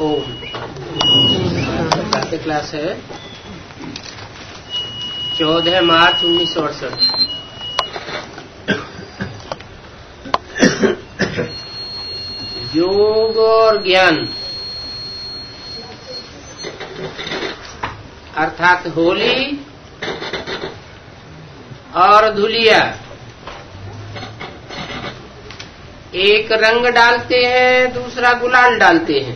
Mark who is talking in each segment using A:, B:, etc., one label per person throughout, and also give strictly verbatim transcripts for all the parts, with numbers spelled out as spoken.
A: ओम। Class है चौदह मार्च उन्नीस सौ अड़सठ। योग और ज्ञान अर्थात होली और धुलिया एक रंग डालते हैं, दूसरा गुलाल डालते हैं।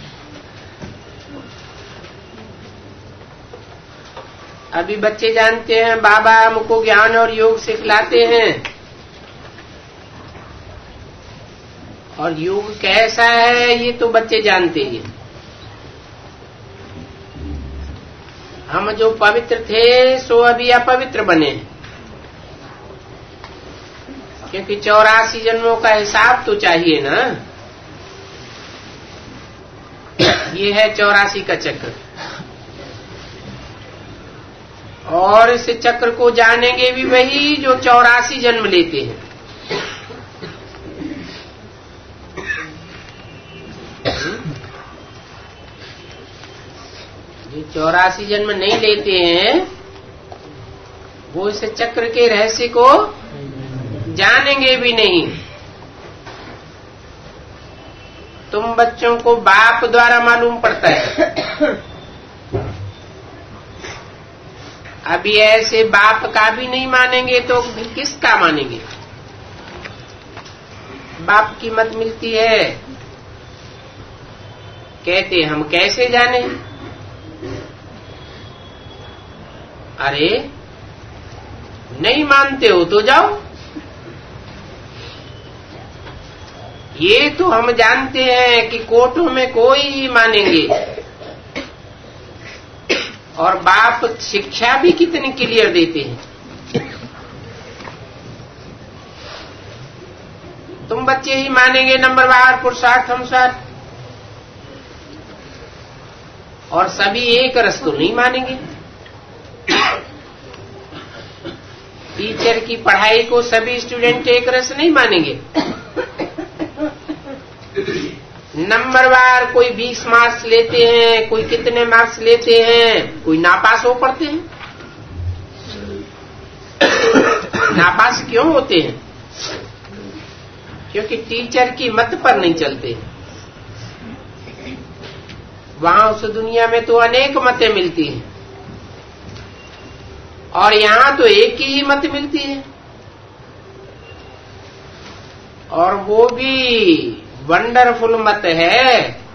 A: अभी बच्चे जानते हैं बाबा हमको ज्ञान और योग सिखलाते हैं, और योग कैसा है ये तो बच्चे जानते ही। हम जो पवित्र थे सो अभी अपवित्र बने, क्योंकि चौरासी जन्मों का हिसाब तो चाहिए ना। ये है चौरासी का चक्र, और इस चक्र को जानेंगे भी वही जो चौरासी जन्म लेते हैं। जो चौरासी जन्म नहीं लेते हैं वो इस चक्र के रहस्य को जानेंगे भी नहीं। तुम बच्चों को बाप द्वारा मालूम पड़ता है, अभी ऐसे बाप का भी नहीं मानेंगे तो फिर किसका मानेंगे। बाप की मत मिलती है, कहते हम कैसे जाने। अरे नहीं मानते हो तो जाओ। ये तो हम जानते हैं कि कोर्टों में कोई ही मानेंगे, और बाप शिक्षा भी कितनी क्लियर देते हैं। तुम बच्चे ही मानेंगे नंबरवार पुरुषार्थ अनुसार, और सभी एक रस तो नहीं मानेंगे। टीचर की पढ़ाई को सभी स्टूडेंट एक रस नहीं मानेंगे। नंबरवार कोई बीस मार्क्स लेते हैं, कोई कितने मार्क्स लेते हैं, कोई नापास हो पड़ते हैं। नापास क्यों होते हैं? क्योंकि टीचर की मत पर नहीं चलते। वहां उस दुनिया में तो अनेक मतें मिलती हैं, और यहां तो एक ही मत मिलती है, और वो भी वंडरफुल मत है।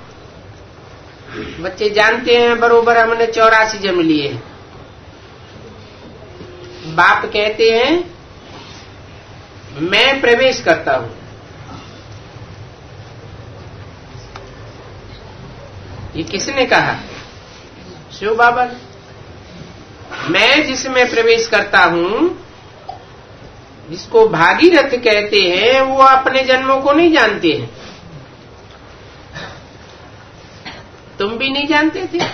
A: बच्चे जानते हैं बरोबर हमने चौरासी जन्म लिए। बाप कहते हैं मैं प्रवेश करता हूं। ये किसने कहा? शिव बाबा ने। मैं जिसमें प्रवेश करता हूं, जिसको भागीरथ कहते हैं, वो अपने जन्मों को नहीं जानते हैं। तुम भी नहीं जानते थे।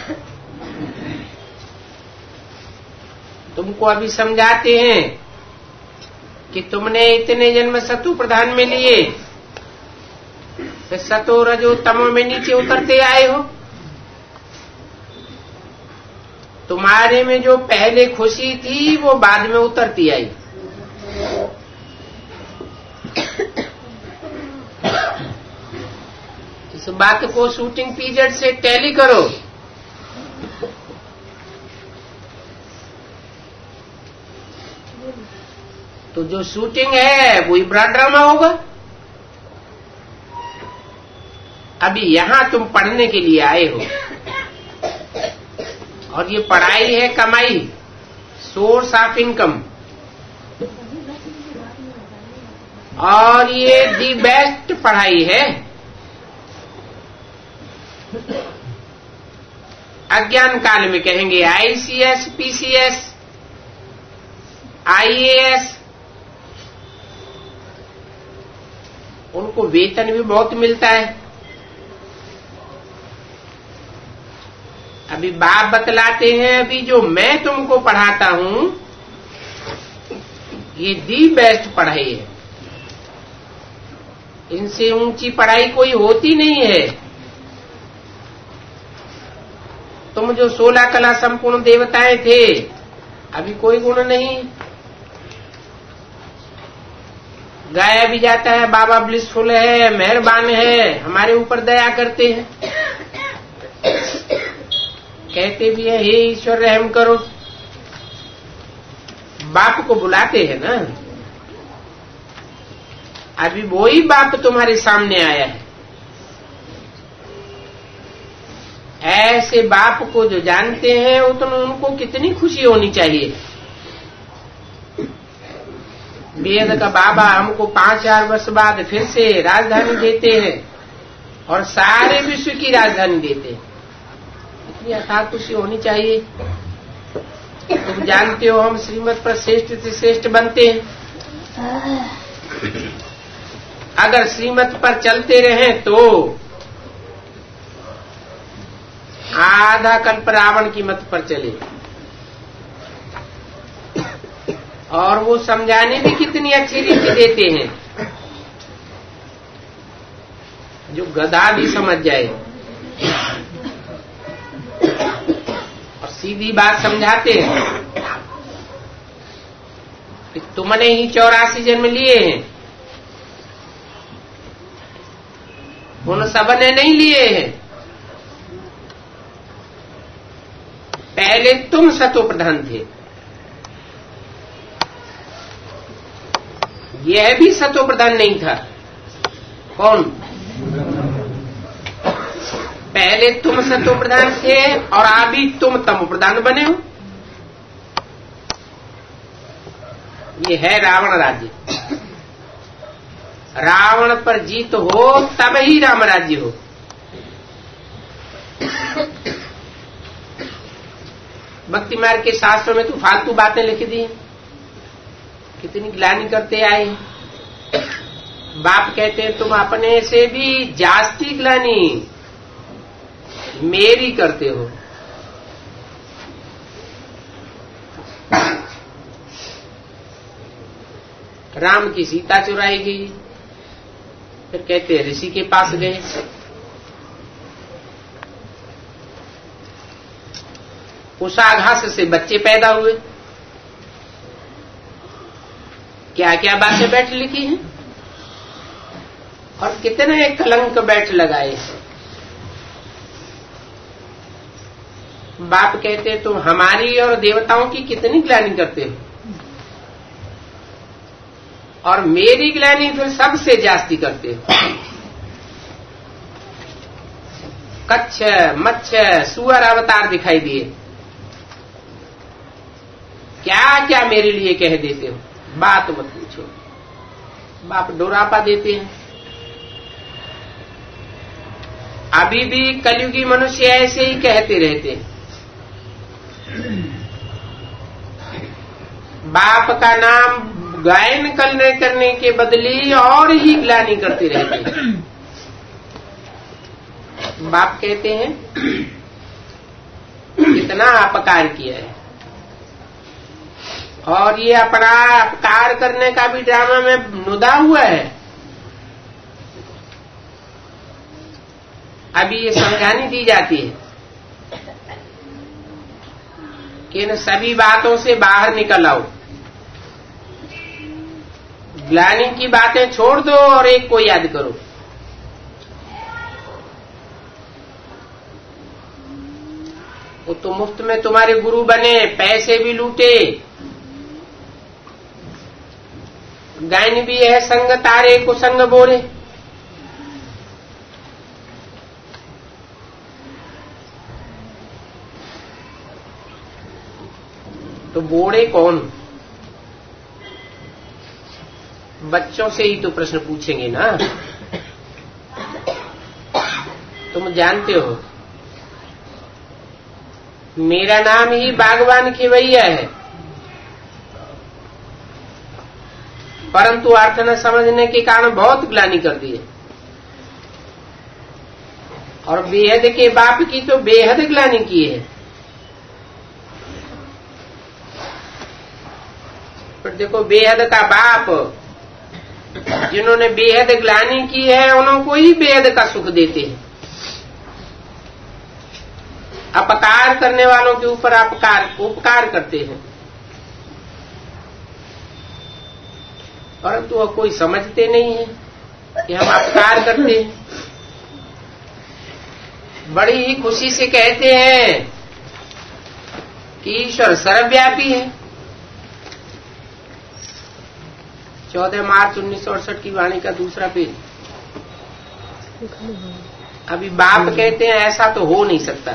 A: तुमको अभी समझाते हैं कि तुमने इतने जन्म सतु प्रधान में लिए, फिर सतो रजो तमो में नीचे उतरते आए हो। तुम्हारे में जो पहले खुशी थी वो बाद में उतरती आई। इस बात को शूटिंग पीरियड से टैली करो। तो जो शूटिंग है वही बड़ा ड्रामा होगा। अभी यहां तुम पढ़ने के लिए आए हो, और ये पढ़ाई है कमाई, सोर्स ऑफ इनकम, और ये दी बेस्ट पढ़ाई है। अज्ञान काल में कहेंगे आईसीएस, पीसीएस, आईएएस, उनको वेतन भी बहुत मिलता है। अभी बाप बतलाते हैं अभी जो मैं तुमको पढ़ाता हूं ये दी बेस्ट पढ़ाई है। इनसे ऊंची पढ़ाई कोई होती नहीं है। तुम जो सोलह कला संपूर्ण देवताएं थे, अभी कोई गुण नहीं। गाया भी जाता है बाबा ब्लिसफुल है, मेहरबान है, हमारे ऊपर दया करते हैं, कहते भी है हे ईश्वर रहम करो। बाप को बुलाते हैं ना, अभी वो ही बाप तुम्हारे सामने आया है। ऐसे बाप को जो जानते हैं उतना उनको कितनी खुशी होनी चाहिए। वेद का बाबा हमको पांच हजार वर्ष बाद फिर से राजधानी देते हैं और सारे विश्व की राजधानी देते हैं, इतनी अथाह खुशी होनी चाहिए। तुम जानते हो हम श्रीमत पर श्रेष्ठ से श्रेष्ठ बनते हैं। अगर श्रीमत पर चलते रहें तो आधा कल्प रावण की मत पर चले, और वो समझाने भी कितनी अच्छी रीति देते हैं, जो गधा भी समझ जाए, और सीधी बात समझाते हैं कि तुमने ही चौरासी जन्म लिए हैं, उन सबने नहीं लिए हैं। पहले तुम सतो प्रधान थे, यह भी सतो प्रधान नहीं था। कौन? पहले तुम सतो प्रधान थे और अभी तुम तमो प्रधान बने हो। ये है रावण राज्य। रावण पर जीत हो तब ही राम राज्य हो। भक्ति मार्ग के शास्त्रों में तो फालतू बातें लिख दी, कितनी ग्लानि करते आए। बाप कहते हैं तुम अपने से भी जास्ती ग्लानि मेरी करते हो। राम की सीता चुराई गई, फिर कहते हैं ऋषि के पास गए, उषाघास से बच्चे पैदा हुए। क्या क्या बातें बैठ लिखी हैं और कितने कलंक बैठ लगाए। बाप कहते तुम हमारी और देवताओं की कितनी ग्लानि करते हो, और मेरी ग्लानि फिर सबसे जास्ती करते हो। कच्छ मच्छ सुअर अवतार दिखाई दिए, क्या क्या मेरे लिए कह देते हो, बात मत पूछो। बाप डोरापा देते हैं। अभी भी कलयुगी मनुष्य ऐसे ही कहते रहते हैं। बाप का नाम गायन करने करने के बदले और ही ग्लानि करते रहते हैं। बाप कहते हैं कितना अपकार किया है, और ये अपना अपकार करने का भी ड्रामा में नुदा हुआ है। अभी ये समझानी दी जाती है कि इन सभी बातों से बाहर निकल आओ, ग्लानि की बातें छोड़ दो और एक को याद करो। वो तो मुफ्त में तुम्हारे गुरु बने, पैसे भी लूटे, गायन भी है संग तारे को संग बोरे। तो बोड़े कौन? बच्चों से ही तो प्रश्न पूछेंगे ना। तुम जानते हो मेरा नाम ही बागवान खेवैया है, परंतु अर्थ न समझने के कारण बहुत ग्लानि कर दी है, और बेहद के बाप की तो बेहद ग्लानि की है। पर देखो बेहद का बाप, जिन्होंने बेहद ग्लानि की है उनको ही बेहद का सुख देते हैं। अपकार करने वालों के ऊपर अपकार उपकार करते हैं, परंतु वह कोई समझते नहीं है कि हम अपकार करते हैं। बड़ी ही खुशी से कहते हैं कि ईश्वर सर्वव्यापी है। चौदह मार्च उन्नीस सौ अड़सठ की वाणी का दूसरा पेज। अभी बाप कहते हैं ऐसा तो हो नहीं सकता,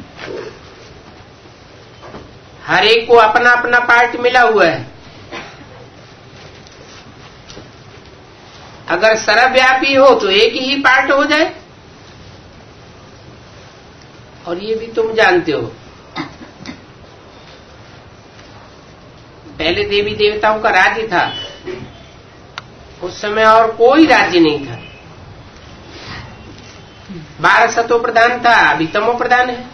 A: हर एक को अपना अपना पार्ट मिला हुआ है। अगर सर्वव्यापी हो तो एक ही पार्ट हो जाए, और ये भी तुम जानते हो पहले देवी देवताओं का राज्य था, उस समय और कोई राज्य नहीं था। बारह सतो प्रधान था, अभी तमो प्रधान है।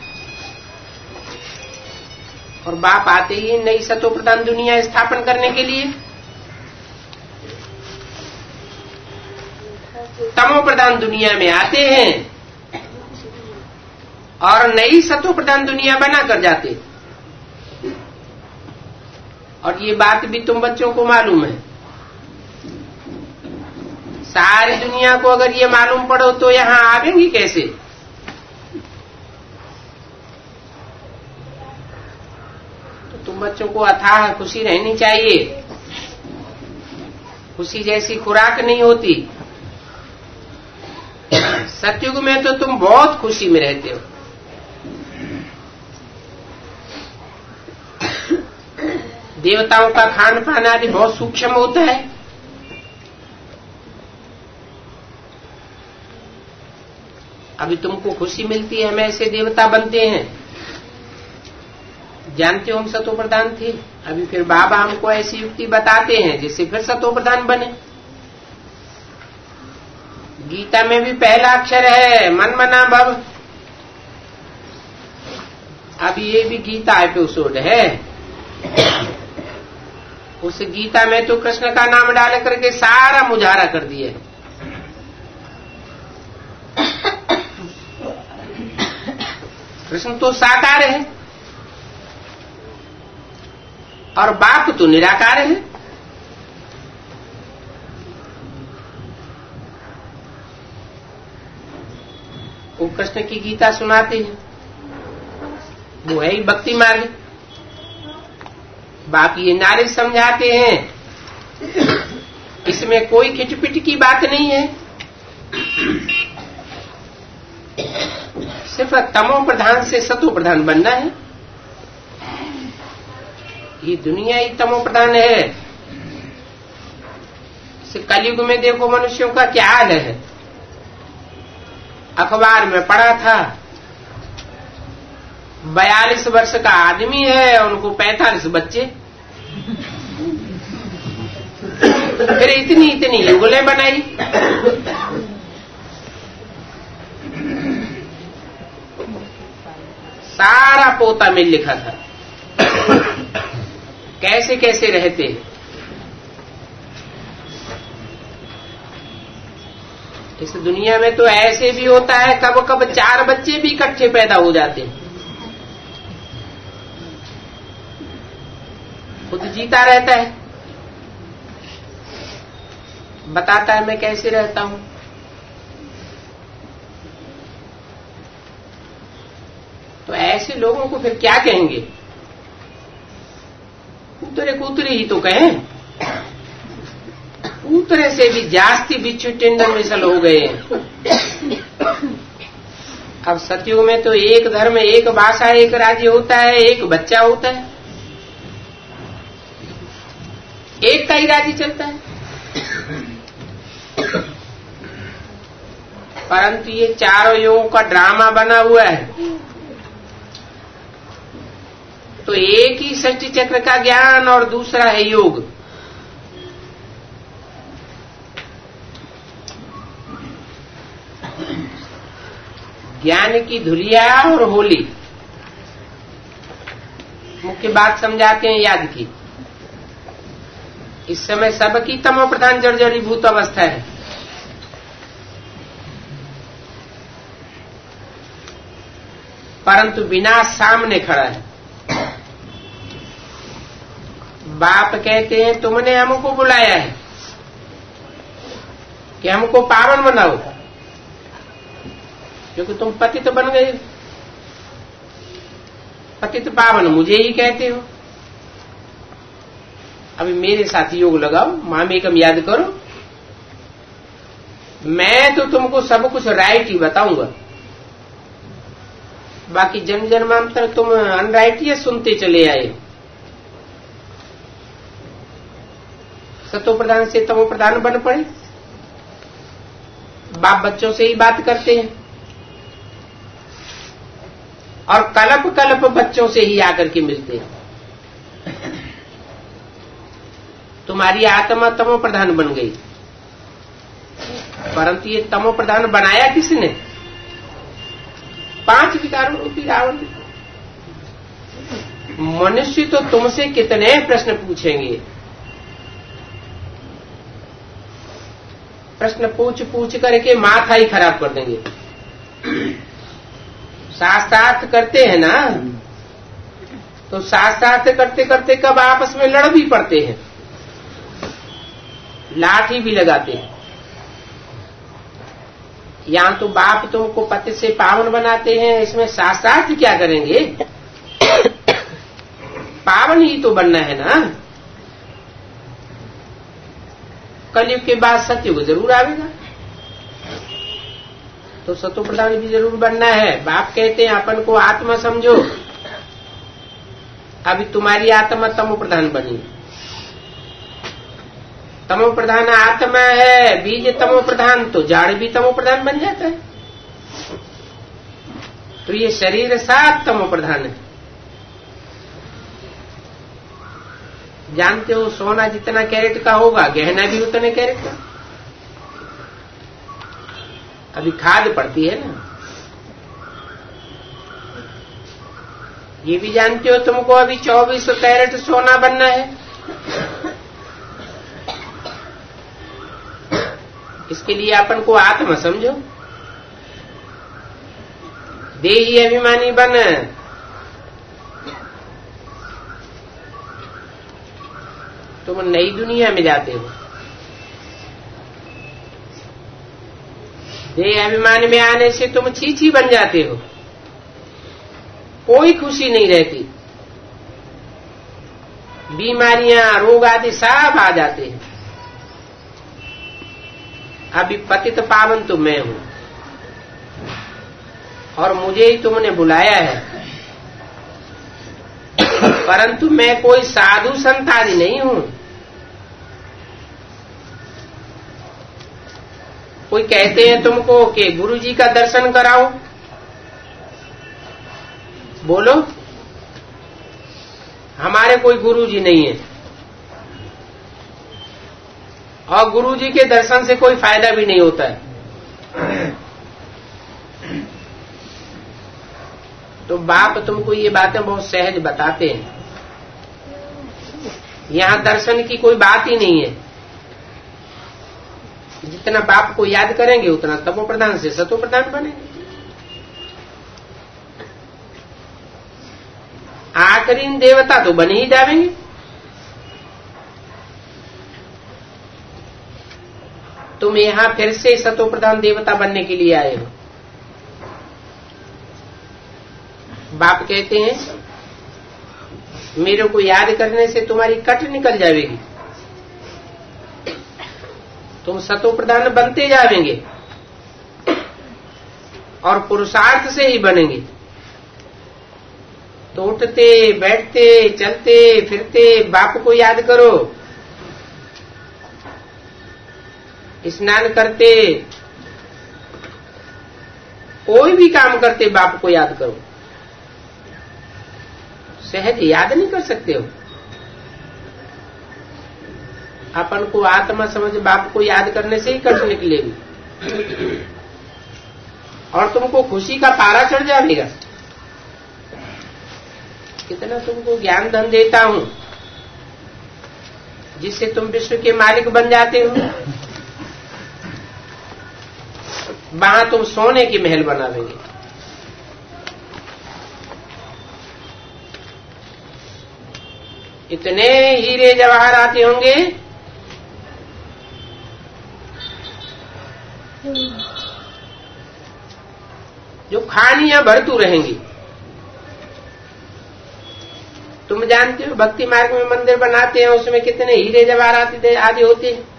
A: और बाप आते ही नई सतो प्रधान दुनिया स्थापन करने के लिए तमो प्रधान दुनिया में आते हैं और नई सतो प्रधान दुनिया बना कर जाते। और ये बात भी तुम बच्चों को मालूम है। सारी दुनिया को अगर ये मालूम पड़ो तो यहां आवेंगी कैसे? तो तुम बच्चों को अथाह खुशी रहनी चाहिए। खुशी जैसी खुराक नहीं होती। सतयुग में तो तुम बहुत खुशी में रहते हो। देवताओं का खान पान आदि बहुत सूक्ष्म होता है। अभी तुमको खुशी मिलती है, हम ऐसे देवता बनते हैं। जानते हो हम सतो प्रधान थे, अभी फिर बाबा हमको ऐसी युक्ति बताते हैं जिससे फिर सतो प्रधान बने। गीता में भी पहला अक्षर है मन मना भव। अब ये भी गीता एपिसोड है। उस गीता में तो कृष्ण का नाम डाल करके सारा मुजाहरा कर दिया है। कृष्ण तो साकार है और बाप तो निराकार है। वो कृष्ण की गीता सुनाते हैं, वो है ही भक्ति मार्ग। बाप ये नारे समझाते हैं, इसमें कोई खिचपिट की बात नहीं है। सिर्फ तमो प्रधान से सतो प्रधान बनना है। ये दुनिया ही तमो प्रधान है। कलयुग में देखो मनुष्यों का क्या हाल है। अखबार में पढ़ा था बयालीस वर्ष का आदमी है, उनको पैंतालीस बच्चे, फिर इतनी इतनी युगलें बनाई। सारा पोता मिल लिखा था, कैसे कैसे रहते हैं। इस दुनिया में तो ऐसे भी होता है, कब कब चार बच्चे भी इकट्ठे पैदा हो जाते हैं। खुद जीता रहता है, बताता है मैं कैसे रहता हूं। तो ऐसे लोगों को फिर क्या कहेंगे? कूतरे कूतरे ही तो कहें। कूतरे से भी जास्ती बिच्छू टेंडर मिसल हो गए हैं। अब सतयुग में तो एक धर्म, एक भाषा, एक राज्य होता है, एक बच्चा होता है, एक का ही राज्य चलता है। परंतु ये चारों युगों का ड्रामा बना हुआ है। तो एक ही षष्ठी चक्र का ज्ञान और दूसरा है योग। ज्ञान की धुलिया और होली मुख्य बात समझाते हैं याद की। इस समय सबकी तमो प्रधान जर्जरीभूत अवस्था है। परंतु विनाश सामने खड़ा है। बाप कहते हैं तुमने हमको बुलाया है कि हमको पावन बनाओ, क्योंकि तुम पतित तो बन गए। पतित तो पावन मुझे ही कहते हो। अभी मेरे साथ योग लगाओ, मामेकम याद करो। मैं तो तुमको सब कुछ राइट ही बताऊंगा, बाकी जन्म जन्मांतर तुम अनराइट ही सुनते चले आए। सतो प्रधान से तमो प्रधान बन पड़े। बाप बच्चों से ही बात करते हैं और कल्प कल्प बच्चों से ही आकर के मिलते हैं। तुम्हारी आत्मा तमो प्रधान बन गई, परंतु ये तमो प्रधान बनाया किसने? पांच विकारों रूपी रावण। मनुष्य तो तुमसे कितने प्रश्न पूछेंगे, प्रश्न पूछ पूछ करके माथा ही खराब कर देंगे। शास्त्रार्थ करते हैं ना, तो शास्त्रार्थ करते करते कब आपस में लड़ भी पड़ते हैं, लाठी भी लगाते हैं। यहां तो बाप तुमको पति से पावन बनाते हैं, इसमें शास्त्रार्थ क्या करेंगे? पावन ही तो बनना है ना। कलयुग के बाद सतयुग जरूर आएगा, तो सतो प्रधान भी जरूर बनना है। बाप कहते हैं अपन को आत्मा समझो। अभी तुम्हारी आत्मा तमो प्रधान बनी। तमो प्रधान आत्मा है, बीज तमो प्रधान, तो जाड़ भी तमो प्रधान बन जाता है। तो ये शरीर सात तमो प्रधान है। जानते हो सोना जितना कैरेट का होगा, गहना भी उतने कैरेट का। अभी खाद पड़ती है ना। ये भी जानते हो तुमको अभी चौबीस कैरेट सोना बनना है। इसके लिए अपन को आत्मा समझो, देही अभिमानी बन। तुम नई दुनिया में जाते हो। देह अभिमान में आने से तुम छीछी बन जाते हो, कोई खुशी नहीं रहती। बीमारियां रोग आदि सब आ जाते हैं। अभी पतित पावन तो मैं हूं और मुझे ही तुमने बुलाया है, परंतु मैं कोई साधु संत आदि नहीं हूं। कोई कहते हैं तुमको कि गुरु जी का दर्शन कराओ, बोलो हमारे कोई गुरु जी नहीं है और गुरु जी के दर्शन से कोई फायदा भी नहीं होता है। तो बाप तुमको ये बातें बहुत सहज बताते हैं। यहां दर्शन की कोई बात ही नहीं है। जितना बाप को याद करेंगे उतना तमो प्रधान से सतो प्रधान बनेंगे। आखिरी देवता तो बन ही जाएंगे। तुम यहां फिर से सतो प्रधान देवता बनने के लिए आए हो। बाप कहते हैं मेरे को याद करने से तुम्हारी कट निकल जाएगी, तुम सतो प्रधान बनते जाएंगे और पुरुषार्थ से ही बनेंगे। तो उठते बैठते चलते फिरते बाप को याद करो, स्नान करते कोई भी काम करते बाप को याद करो। सहज याद नहीं कर सकते हो। अपन को आत्मा समझ बाप को याद करने से ही कट निकलेगी और तुमको खुशी का पारा चढ़ जाएगा। कितना तुमको ज्ञान धन देता हूं जिससे तुम विश्व के मालिक बन जाते हो। वहां तुम सोने की महल बनावेंगे। इतने हीरे जवाहरात होंगे, जो खानियां भरतू रहेंगी। तुम जानते हो भक्ति मार्ग में मंदिर बनाते हैं, उसमें कितने हीरे जवाहरात आदि होते हैं।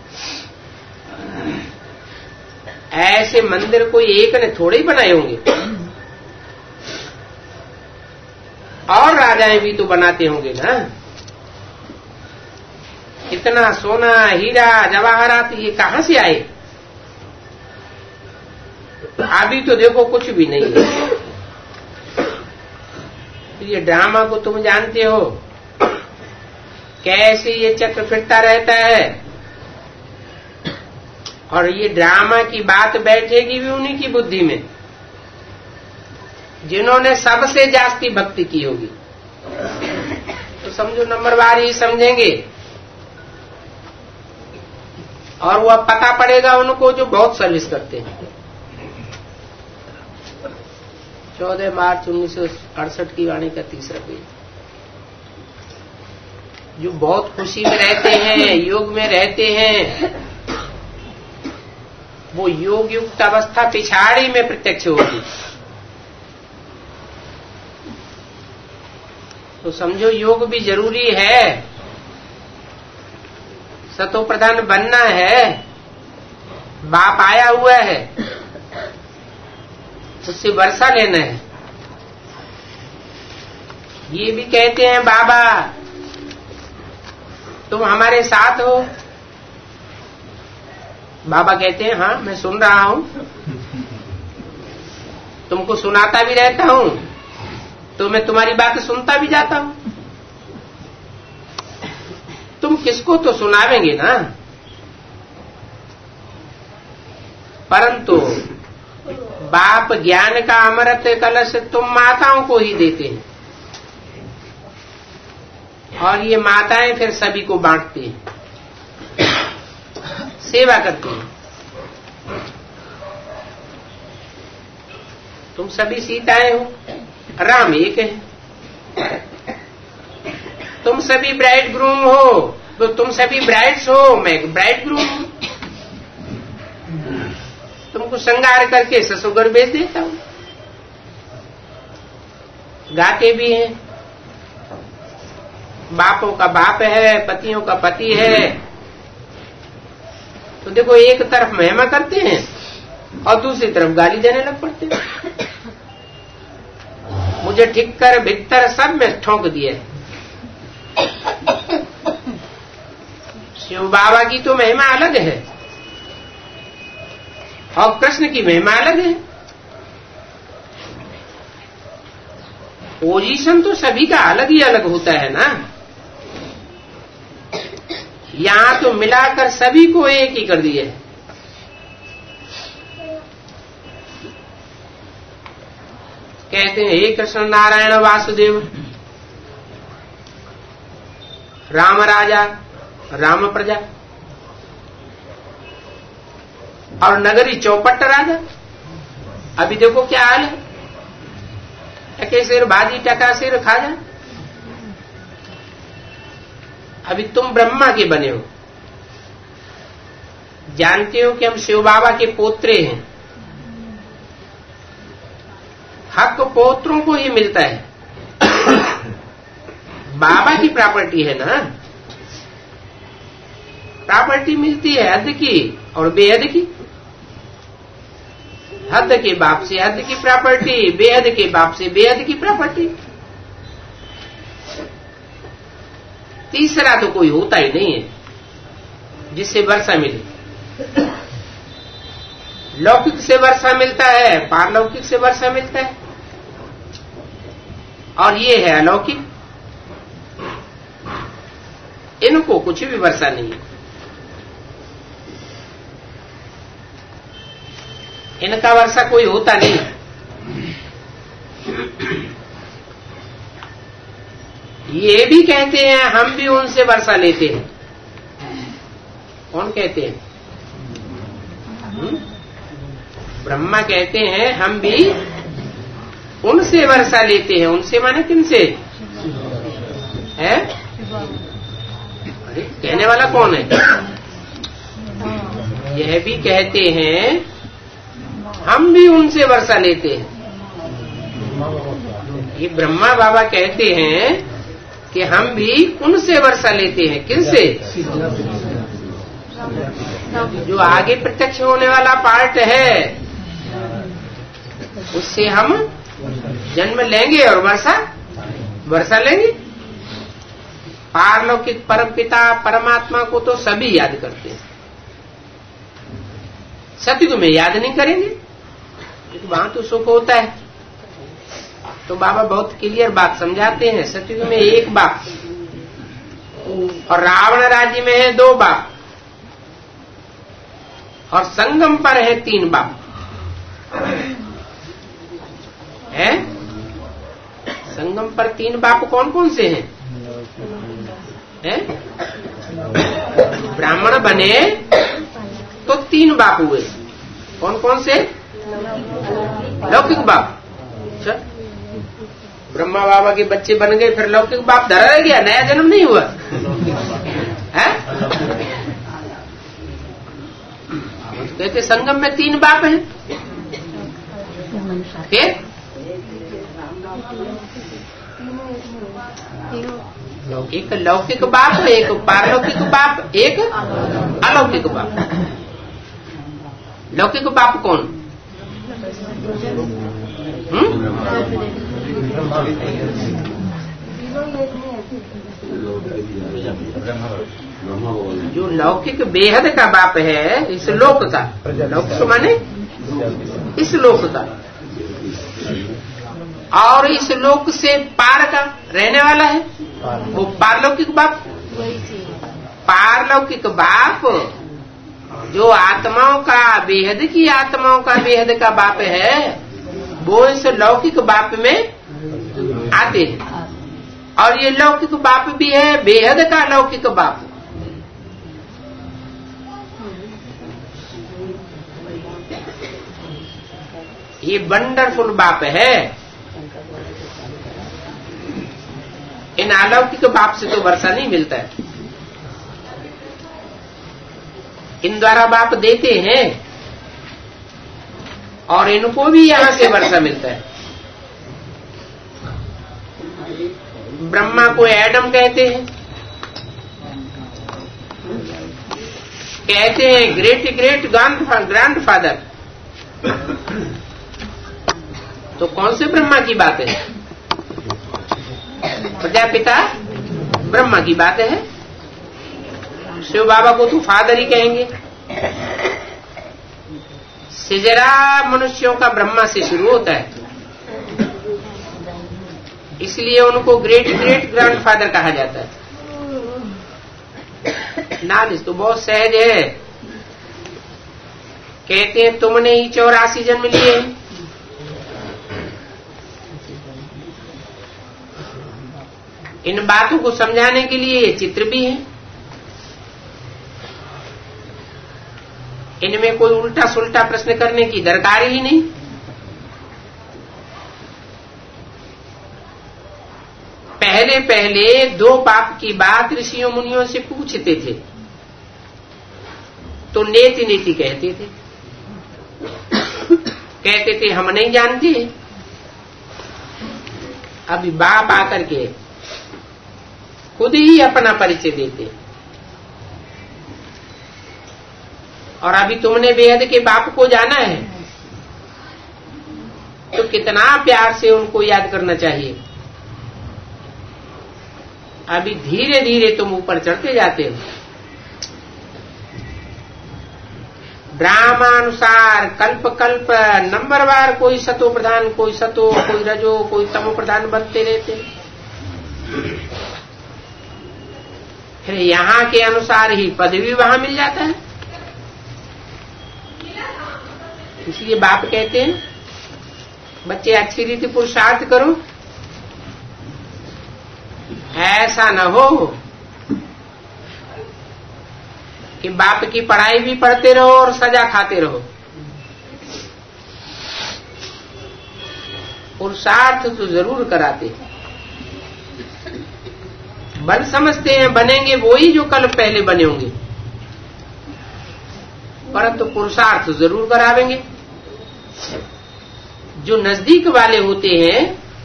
A: ऐसे मंदिर कोई एक ने थोड़े ही बनाए होंगे, और राजाएं भी तो बनाते होंगे ना। इतना सोना हीरा जवाहरात ये कहां से आए? अभी तो देखो कुछ भी नहीं है। ये ड्रामा को तुम जानते हो, कैसे ये चक्र फिरता रहता है, और ये ड्रामा की बात बैठेगी भी उन्हीं की बुद्धि में जिन्होंने सबसे जास्ती भक्ति की होगी। तो समझो नंबरवार ही समझेंगे, और वह पता पड़ेगा उनको जो बहुत सर्विस करते हैं। चौदह मार्च उन्नीस सौ अड़सठ की वाणी का तीसरा पेज। जो बहुत खुशी में रहते हैं, योग में रहते हैं, वो योग युक्त अवस्था पिछाड़ी में प्रत्यक्ष होगी। तो समझो योग भी जरूरी है, सतो प्रधान बनना है। बाप आया हुआ है, उससे वर्षा लेना है। ये भी कहते हैं बाबा तुम हमारे साथ हो। बाबा कहते हैं हाँ मैं सुन रहा हूं, तुमको सुनाता भी रहता हूं, तो मैं तुम्हारी बात सुनता भी जाता हूं। तुम किसको तो सुनावेंगे ना, परंतु बाप ज्ञान का अमृत कलश तुम माताओं को ही देते हैं, और ये माताएं फिर सभी को बांटती हैं, सेवा करती हैं। तुम सभी सीताएं हो, राम एक है। तुम सभी ब्राइड ग्रूम हो, तो तुम सभी ब्राइड्स हो, मैं ब्राइड ग्रूम हूं। तुमको श्रृंगार करके ससुर भेज देता हूं। गाते भी हैं, बापों का बाप है, पतियों का पति है। तो देखो एक तरफ महिमा करते हैं और दूसरी तरफ गाली देने लग पड़ते हैं। मुझे ठीक कर भीतर सब में ठोंक दिए। शिव बाबा की तो महिमा अलग है और कृष्ण की महिमा अलग है। पोजीशन तो सभी का अलग ही अलग होता है ना। यहां तो मिलाकर सभी को एक ही कर दिए। कहते हैं हे कृष्ण नारायण वासुदेव, राम राजा राम प्रजा, और नगरी चौपट राजा। अभी देखो क्या हाल है, टके सिर भाजी टका सिर खाजा। अभी तुम ब्रह्मा के बने हो, जानते हो कि हम शिव बाबा के पोत्रे हैं। हक पोत्रों को ही मिलता है, बाबा की प्रॉपर्टी है ना। प्रॉपर्टी मिलती है हद की और बेहद की। हद के बाप से हद की प्रॉपर्टी, बेहद के बाप से बेहद की प्रॉपर्टी। तीसरा तो कोई होता ही नहीं है जिससे वर्षा मिले। लौकिक से वर्षा मिलता है, पारलौकिक से वर्षा मिलता है, और ये है अलौकिक। इनको कुछ भी वर्षा नहीं है। इनका वर्षा कोई होता नहीं। ये भी कहते हैं हम भी उनसे वर्षा लेते हैं। कौन कहते हैं? ब्रह्मा कहते हैं हम भी उनसे वर्षा लेते हैं। उनसे माने किनसे है? अरे कहने वाला कौन है? यह भी कहते हैं हम भी उनसे वर्षा लेते हैं। ये ब्रह्मा बाबा कहते हैं कि हम भी उनसे वर्षा लेते हैं। किनसे? जो आगे प्रत्यक्ष होने वाला पार्ट है उससे हम जन्म लेंगे और वर्षा वर्षा लेंगे। पारलौकिक परम पिता परमात्मा को तो सभी याद करते हैं, सतयुग में याद नहीं करेंगे क्योंकि वहां तो सुख होता है। तो बाबा बहुत क्लियर बात समझाते हैं। सतयुग में एक बाप और रावण राज्य में है दो बाप और संगम पर है तीन बाप है। संगम पर तीन बाप कौन कौन से हैं? है? ब्राह्मण बने तो तीन बाप हुए। कौन कौन से? लौकिक बाप। अच्छा, ब्रह्मा बाबा के बच्चे बन गए फिर लौकिक बाप धरा रह गया, नया जन्म नहीं हुआ है? कहते संगम में तीन बाप हैं। फिर एक लौकिक बाप, एक पारलौकिक बाप, एक अलौकिक बाप। लौकिक बाप कौन? हम्म? जो लौकिक बेहद का बाप है, इस लोक का, लौकिक माने इस लोक का, और इस लोक से पार का रहने वाला है वो पारलौकिक बाप। पारलौकिक बाप जो आत्माओं का, बेहद की आत्माओं का बेहद का बाप है, वो इस लौकिक बाप में आते हैं। और ये लौकिक बाप भी है बेहद का लौकिक बाप। ये वंडरफुल बाप है। इन अलौकिक बाप से तो वर्षा नहीं मिलता है। इन द्वारा बाप देते हैं और इनको भी यहां से वर्षा मिलता है। ब्रह्मा को एडम कहते हैं, कहते हैं ग्रेट ग्रेट ग्रैंड फादर। तो कौन से ब्रह्मा की बात है? प्रजापिता ब्रह्मा की बात है। शिव बाबा को तो फादर ही कहेंगे। सिजरा मनुष्यों का ब्रह्मा से शुरू होता है, इसलिए उनको ग्रेट ग्रेट ग्रैंड फादर कहा जाता है। नालिश तो बहुत सहज है। कहते हैं तुमने ही चौरासी जन्म लिए हैं। इन बातों को समझाने के लिए ये चित्र भी है। इनमें कोई उल्टा सुल्टा प्रश्न करने की दरकार ही नहीं। पहले पहले दो बाप की बात ऋषियों मुनियों से पूछते थे तो नेति नेति कहते थे, कहते थे हम नहीं जानते। अभी बाप आकर के खुद ही अपना परिचय देते। और अभी तुमने बेहद के बाप को जाना है तो कितना प्यार से उनको याद करना चाहिए। अभी धीरे धीरे तुम ऊपर चढ़ते जाते हो। ड्रामानुसार कल्प कल्प नंबरवार कोई सतो प्रधान, कोई सतो, कोई रजो, कोई तमो प्रधान बनते रहते। फिर यहां के अनुसार ही पद भी वहां मिल जाता है। इसलिए बाप कहते हैं बच्चे अच्छी रीति पुरुषार्थ करो, ऐसा न हो कि बाप की पढ़ाई भी पढ़ते रहो और सजा खाते रहो। पुरुषार्थ तो जरूर कराते, बन समझते हैं बनेंगे वो ही जो कल पहले बने होंगे, परंतु पुरुषार्थ जरूर करावेंगे। जो नजदीक वाले होते हैं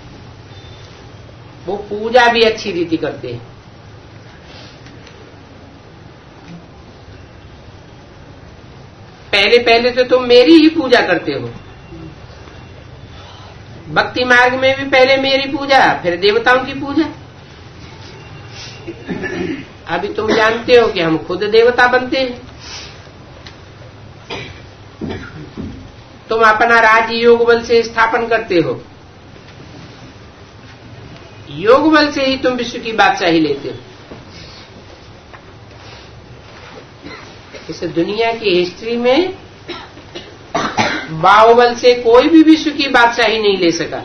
A: वो पूजा भी अच्छी रीति करते हैं। पहले पहले तो तुम मेरी ही पूजा करते हो, भक्ति मार्ग में भी पहले मेरी पूजा, फिर देवताओं की पूजा। अभी तुम जानते हो कि हम खुद देवता बनते हैं। तुम अपना राज्य योग बल से स्थापन करते हो, योग बल से ही तुम विश्व की बादशाही लेते हो। इस दुनिया की हिस्ट्री में बाहुबल से कोई भी विश्व की बादशाही नहीं ले सका।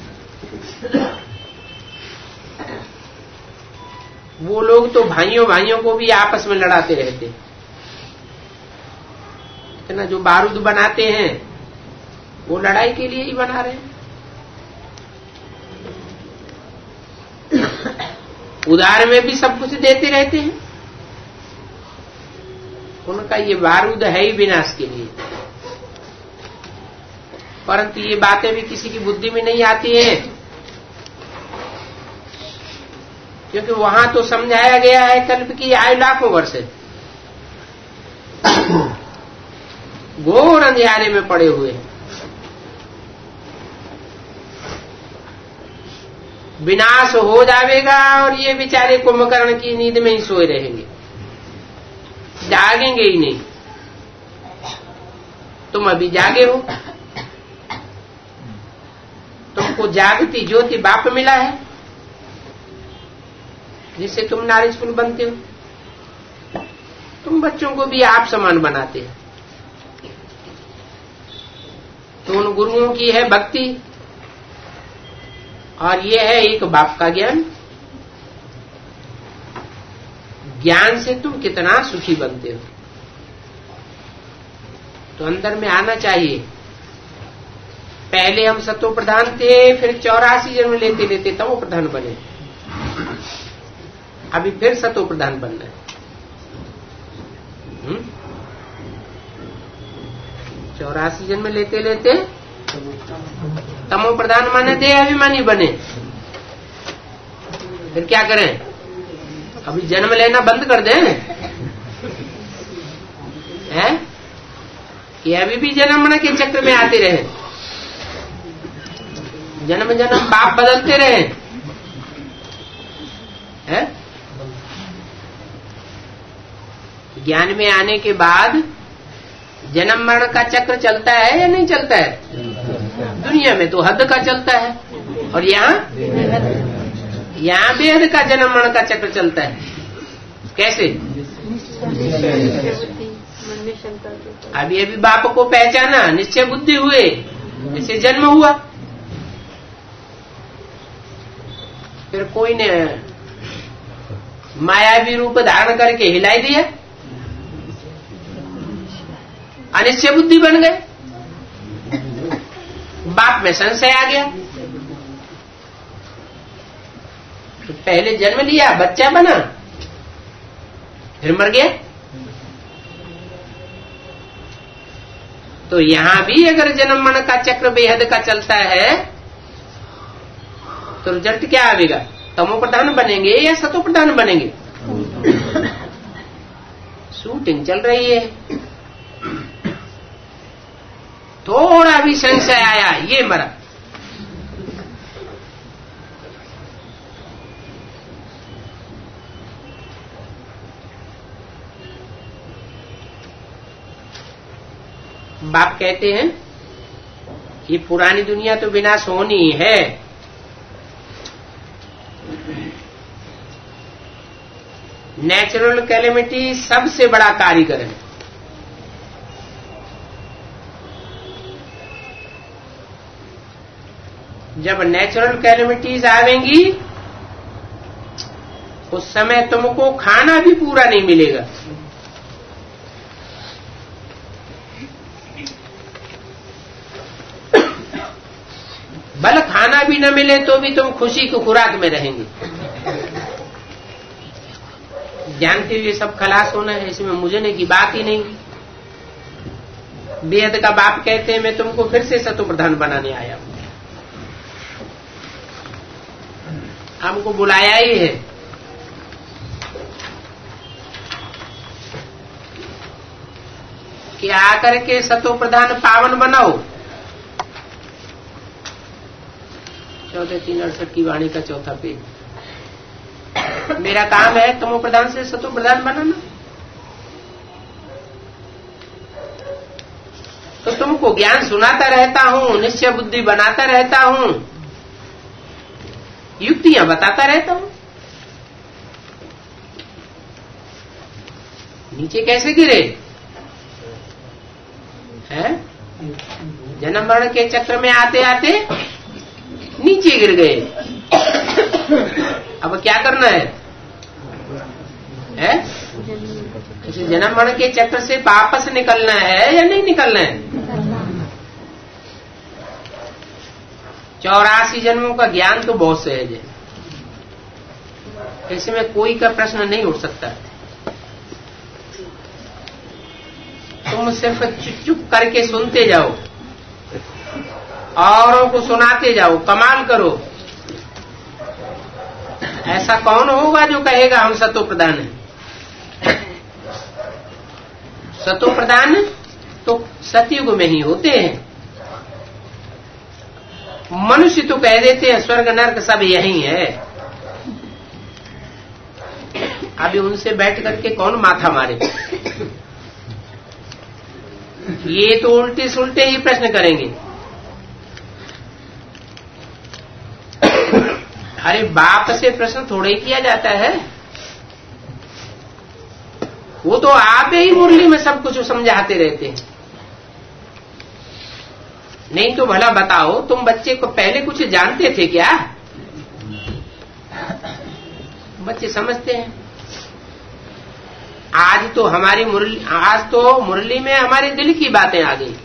A: वो लोग तो भाइयों भाइयों को भी आपस में लड़ाते रहते। इतना जो बारूद बनाते हैं वो लड़ाई के लिए ही बना रहे हैं। उधार में भी सब कुछ देते रहते हैं। उनका ये बारूद है ही विनाश के लिए, परंतु ये बातें भी किसी की बुद्धि में नहीं आती हैं, क्योंकि वहां तो समझाया गया है कल्प की आयु लाखों वर्ष है। घोर अंधेरे में पड़े हुए हैं, विनाश हो जाएगा और ये बेचारे कुंभकर्ण की नींद में ही सोए रहेंगे, जागेंगे ही नहीं। तुम अभी जागे हो, तुमको जागती ज्योति बाप मिला है जिससे तुम नारिशफुल बनते हो। तुम बच्चों को भी आप समान बनाते हो। तो उन गुरुओं की है भक्ति और ये है एक बाप का ज्ञान। ज्ञान से तुम कितना सुखी बनते हो। तो अंदर में आना चाहिए। पहले हम सतो प्रधान थे, फिर चौरासी जन्म लेते लेते तमो प्रधान बने, अभी फिर सतो प्रधान बनना है। चौरासी जन्म लेते लेते तमो प्रधान माने दे अभिमानी बने। फिर क्या करें? अभी जन्म लेना बंद कर दें हैं कि अभी भी जन्म मरण के चक्र में आते रहे, जन्म जन्म बाप बदलते रहे हैं? ज्ञान में आने के बाद जन्म मरण का चक्र चलता है या नहीं चलता है? दुनिया में तो हद का चलता है, और यहाँ यहाँ बेहद का जन्म मरण का चक्र चलता है। कैसे? अभी अभी बाप को पहचाना, निश्चय बुद्धि हुए, जैसे जन्म हुआ। फिर कोई ने मायावी रूप धारण करके हिलाई दिया, अनिश्चय बुद्धि बन गए, बाप में संशय आ गया। तो पहले जन्म लिया, बच्चा बना, फिर मर गया। तो यहां भी अगर जन्म मरण का चक्र बेहद का चलता है तो रिजल्ट क्या आएगा? तमो प्रधान बनेंगे या सतो प्रधान बनेंगे? शूटिंग चल रही है। थोड़ा भी संशय आया, ये मरा। बाप कहते हैं ये पुरानी दुनिया तो विनाश होनी है, नेचुरल कैलेमिटी सबसे बड़ा कारीगर है। जब नेचुरल कैलेमिटीज आवेंगी उस समय तुमको खाना भी पूरा नहीं मिलेगा। भले खाना भी न मिले तो भी तुम खुशी की खुराक में रहेंगे। ज्ञान के लिए सब खलास होना है, इसमें मुझे की बात ही नहीं। बेहद का बाप कहते हैं मैं तुमको फिर से सतो प्रधान बनाने आया हूं, हमको बुलाया ही है। कि आकर के सतो प्रधान पावन बनाओ। चौदह तीन अड़सठ की वाणी का चौथा पेज। मेरा काम है तमो प्रधान से सतो प्रधान बनाना। तो तुमको ज्ञान सुनाता रहता हूं, निश्चय बुद्धि बनाता रहता हूं, युक्तियां बताता रहता हूं। नीचे कैसे गिरे हैं? जन्म मरण के चक्र में आते आते नीचे गिर गए। अब क्या करना है, है? इसे जन्म मरण के चक्र से वापस निकलना है या नहीं निकलना है? चौरासी जन्मों का ज्ञान तो बहुत सहज है, इसमें कोई का प्रश्न नहीं उठ सकता। तुम सिर्फ चुप चुप करके सुनते जाओ, औरों को सुनाते जाओ, कमाल करो। ऐसा कौन होगा जो कहेगा हम सतो प्रधान हैं? सतो प्रधान तो सतयुग में ही होते हैं। मनुष्य तो कह देते हैं स्वर्ग नरक सब यही है। अभी उनसे बैठ करके कौन माथा मारे? ये तो उल्टे सुलटे ही प्रश्न करेंगे। अरे बाप से प्रश्न थोड़ा ही किया जाता है, वो तो आप ही मुरली में सब कुछ समझाते रहते हैं। नहीं तो भला बताओ, तुम बच्चे को पहले कुछ जानते थे क्या? बच्चे समझते हैं। आज तो हमारी मुरली, आज तो मुरली में हमारे दिल की बातें आ गई,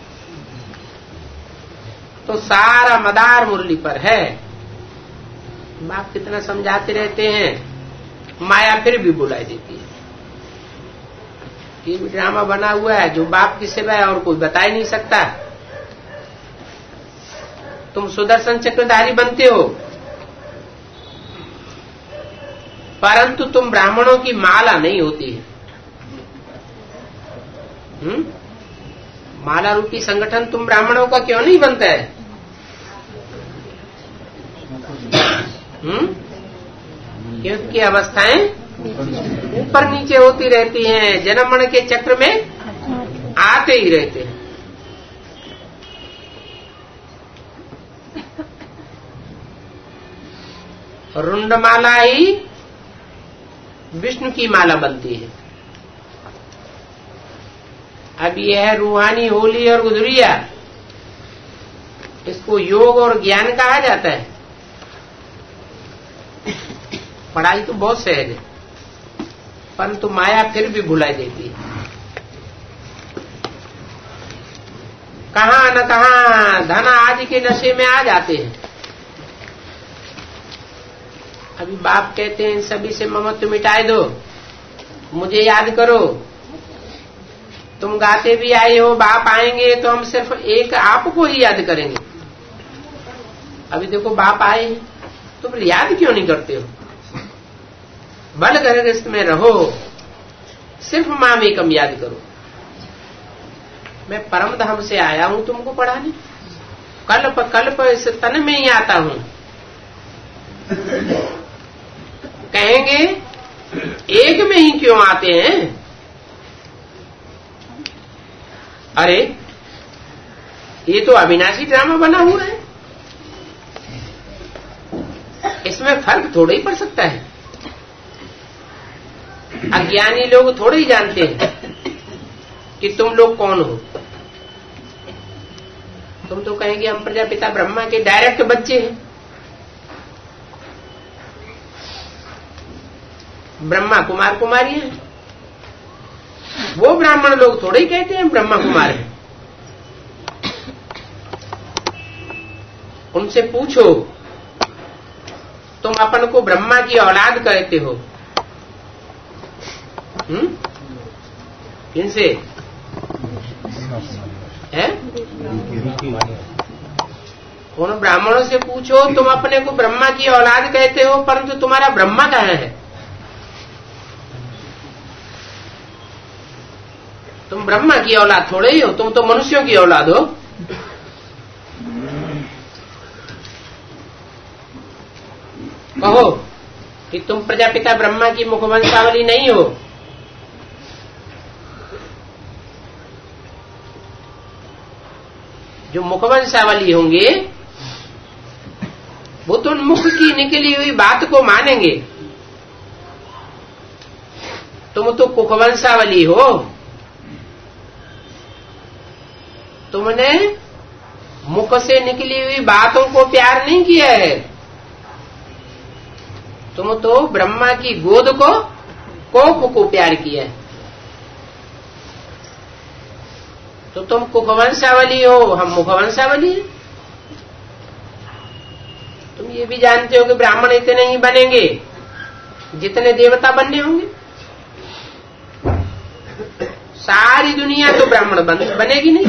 A: तो सारा मदार मुरली पर है। बाप कितना समझाते रहते हैं, माया फिर भी बुलाई देती है। ये भी ड्रामा बना हुआ है जो बाप की सेवा है और कोई बता ही नहीं सकता। तुम सुदर्शन चक्रधारी बनते हो, परंतु तुम ब्राह्मणों की माला नहीं होती है। हम्म? माला रूपी संगठन तुम ब्राह्मणों का क्यों नहीं बनता है? हम्म? क्योंकि अवस्थाएं ऊपर नीचे होती रहती हैं, जन्म मरण के चक्र में आते ही रहते हैं। रुंडमाला ही विष्णु की माला बनती है। अब यह है रूहानी होली और गुजरिया, इसको योग और ज्ञान कहा जाता है। पढ़ाई तो बहुत सहज है, परंतु माया फिर भी भुलाई देती है। कहां न कहां धन आदि के नशे में आ जाते हैं। अभी बाप कहते हैं सभी से ममत्व मिटाए दो, मुझे याद करो। तुम गाते भी आए हो, बाप आएंगे तो हम सिर्फ एक आपको ही याद करेंगे। अभी देखो बाप आए हैं तो फिर याद क्यों नहीं करते हो? बल गर्भस्थ में रहो, सिर्फ माम एकम याद करो। मैं परम धाम से आया हूं तुमको पढ़ाने, कल्प कल्प इस तन में ही आता हूं। कहेंगे एक में ही क्यों आते हैं? अरे ये तो अविनाशी ड्रामा बना हुआ है, इसमें फर्क थोड़ा ही पड़ सकता है। अज्ञानी लोग थोड़े ही जानते हैं कि तुम लोग कौन हो। तुम तो कहेंगे हम प्रजापिता ब्रह्मा के डायरेक्ट बच्चे हैं। ब्रह्मा कुमार कुमारी हैं, वो ब्राह्मण लोग थोड़े ही कहते हैं ब्रह्मा कुमार हैं। उनसे पूछो तुम अपन को ब्रह्मा की औलाद कहते हो, हम्म किनसे है? कौन ब्राह्मणों से पूछो, तुम अपने को ब्रह्मा की औलाद कहते हो, परंतु तुम्हारा ब्रह्मा कहाँ है? तुम ब्रह्मा की औलाद थोड़े ही हो, तुम तो मनुष्यों की औलाद हो। कहो कि तुम प्रजापिता ब्रह्मा की मुखवंशावली नहीं हो। जो मुखवंशावली होंगे वो तो मुख की निकली हुई बात को मानेंगे। तुम तो कुखवंशावली हो, तुमने मुख से निकली हुई बातों को प्यार नहीं किया है। तुम तो ब्रह्मा की गोद को कोख को प्यार किया है। तो तुम कुखवंशावली हो, हम मुखवंशावली हैं। तुम ये भी जानते हो कि ब्राह्मण इतने ही बनेंगे जितने देवता बनने होंगे। सारी दुनिया तो ब्राह्मण बन, बनेगी नहीं।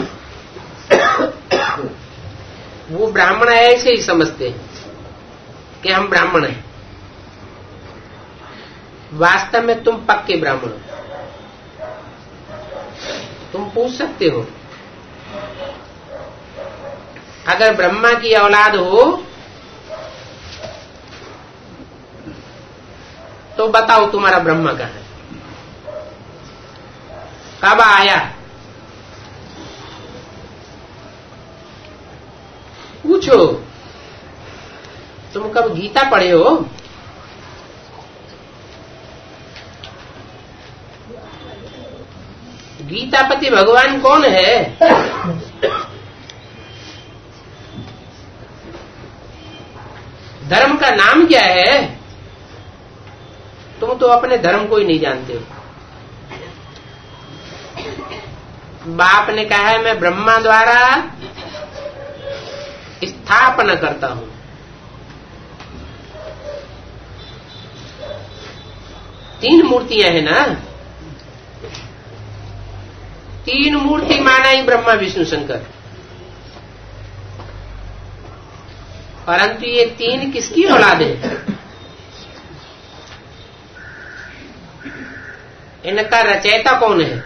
A: वो ब्राह्मण ऐसे ही समझते हैं कि हम ब्राह्मण हैं। वास्तव में तुम पक्के ब्राह्मण हो। तुम पूछ सकते हो, अगर ब्रह्मा की औलाद हो तो बताओ तुम्हारा ब्रह्मा कहाँ है, कब आया? पूछो। तुम कब गीता पढ़े हो? गीतापति भगवान कौन है? धर्म का नाम क्या है? तुम तो अपने धर्म को ही नहीं जानते हो। बाप ने कहा है मैं ब्रह्मा द्वारा स्थापना करता हूं। तीन मूर्तियां हैं ना, तीन मूर्ति माना ही ब्रह्मा विष्णु शंकर। परंतु ये तीन किसकी औलाद है? इनका रचयिता कौन है?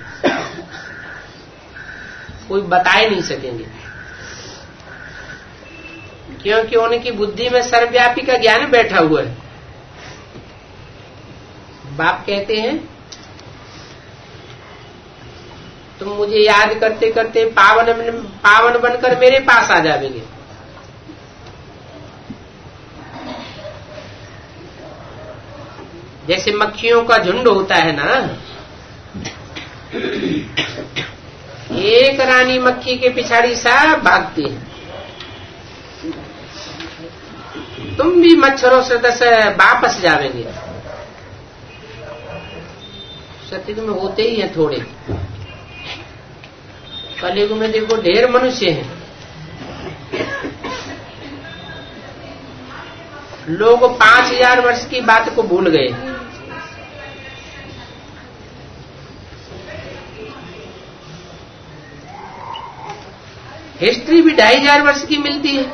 A: कोई बता ही नहीं सकेंगे, क्योंकि उनकी बुद्धि में सर्वव्यापी का ज्ञान बैठा हुआ है। बाप कहते हैं तुम मुझे याद करते करते पावन पावन बनकर मेरे पास आ जाओगे। जैसे मक्खियों का झुंड होता है ना, एक रानी मक्खी के पिछाड़ी सब भागती है। तुम भी मच्छरों से दस वापस जावेंगे। सतयुग में होते ही हैं थोड़े, कलयुग में देखो ढेर मनुष्य हैं। लोग पांच हजार वर्ष की बात को भूल गए। हिस्ट्री भी ढाई हजार वर्ष की मिलती है,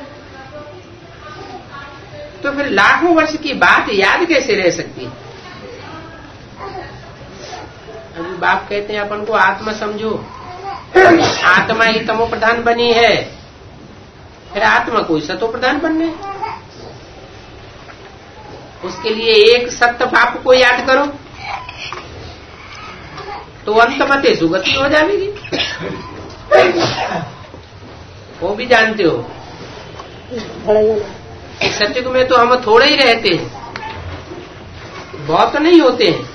A: तो फिर लाखों वर्ष की बात याद कैसे रह सकती है? अभी बाप कहते हैं अपन को आत्मा समझो। आत्मा ही तमो प्रधान बनी है, फिर आत्मा कोई सतो प्रधान बनने। उसके लिए एक सत्य बाप को याद करो तो अंतमते सुगति हो जाएगी। वो भी जानते हो सत्युग में तो हम थोड़े ही रहते हैं, बहुत नहीं होते हैं।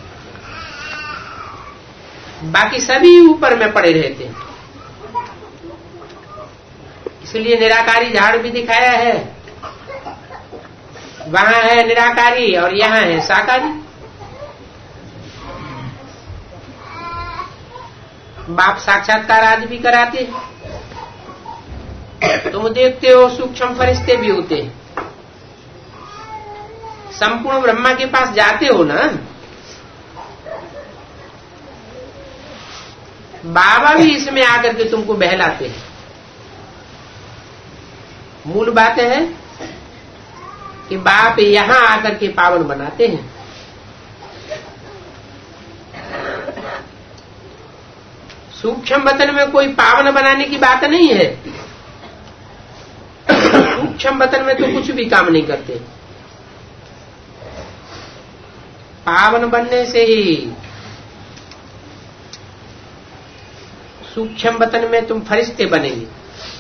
A: बाकी सभी ऊपर में पड़े रहते हैं। इसलिए निराकारी झाड़ भी दिखाया है। वहां है निराकारी और यहां है साकारी। बाप साक्षात्कार आज भी कराते हैं। तुम देखते हो सूक्ष्म फरिश्ते भी होते हैं। संपूर्ण ब्रह्मा के पास जाते हो ना, बाबा भी इसमें आकर के तुमको बहलाते हैं। मूल बात है कि बाप यहां आकर के पावन बनाते हैं। सूक्ष्म वतन में कोई पावन बनाने की बात नहीं है। सूक्ष्म वतन में तो कुछ भी काम नहीं करते। पावन बनने से ही सूक्ष्म वतन में तुम फरिश्ते बनेंगे।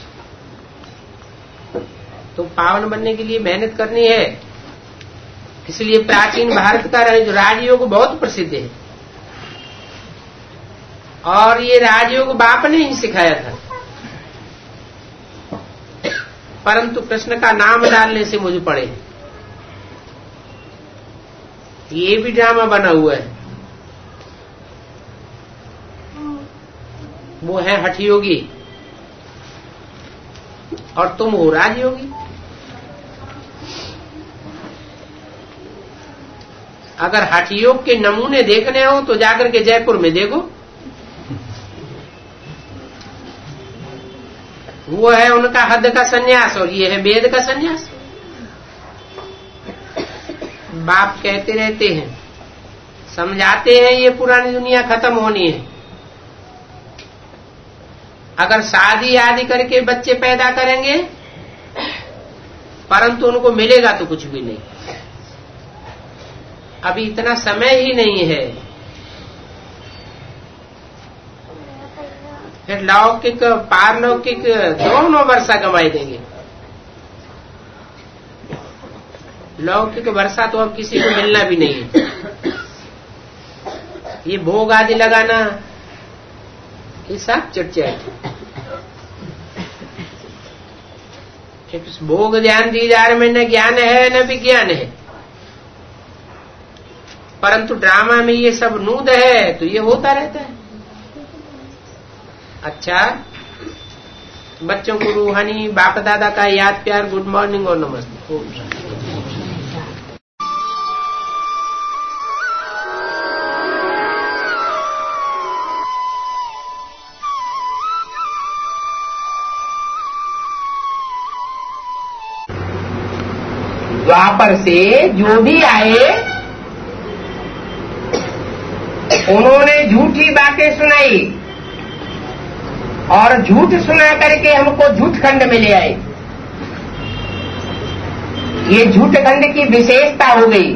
A: तो पावन बनने के लिए मेहनत करनी है। इसलिए प्राचीन भारत का राजयोग बहुत प्रसिद्ध है और ये राजयोग बाप ने ही सिखाया था, परंतु कृष्ण का नाम डालने से मुझे पड़े। ये भी ड्रामा बना हुआ है। वो है हठयोगी और तुम हो राजयोगी। अगर हठयोग के नमूने देखने हो तो जाकर के जयपुर में देखो। वो है उनका हद का सन्यास और ये है वेद का सन्यास। बाप कहते रहते हैं, समझाते हैं, ये पुरानी दुनिया खत्म होनी है। अगर शादी आदि करके बच्चे पैदा करेंगे परंतु उनको मिलेगा तो कुछ भी नहीं। अभी इतना समय ही नहीं है। फिर लौकिक पारलौकिक दोनों वर्षा कमाई देंगे। लौकिक वर्षा तो अब किसी को मिलना भी नहीं है। ये भोग आदि लगाना ये सब चिटचिट। भोग ध्यान दीदार में न ज्ञान है न विज्ञान है, परंतु ड्रामा में ये सब नूद है तो ये होता रहता है। अच्छा, बच्चों को रूहानी बाप दादा का याद प्यार गुड मॉर्निंग और नमस्ते। ओम शांति। द्वापर से जो भी आए उन्होंने झूठी बातें सुनाई और झूठ सुना करके हमको झूठ खंड में ले आए। ये झूठ खंड की विशेषता हो गई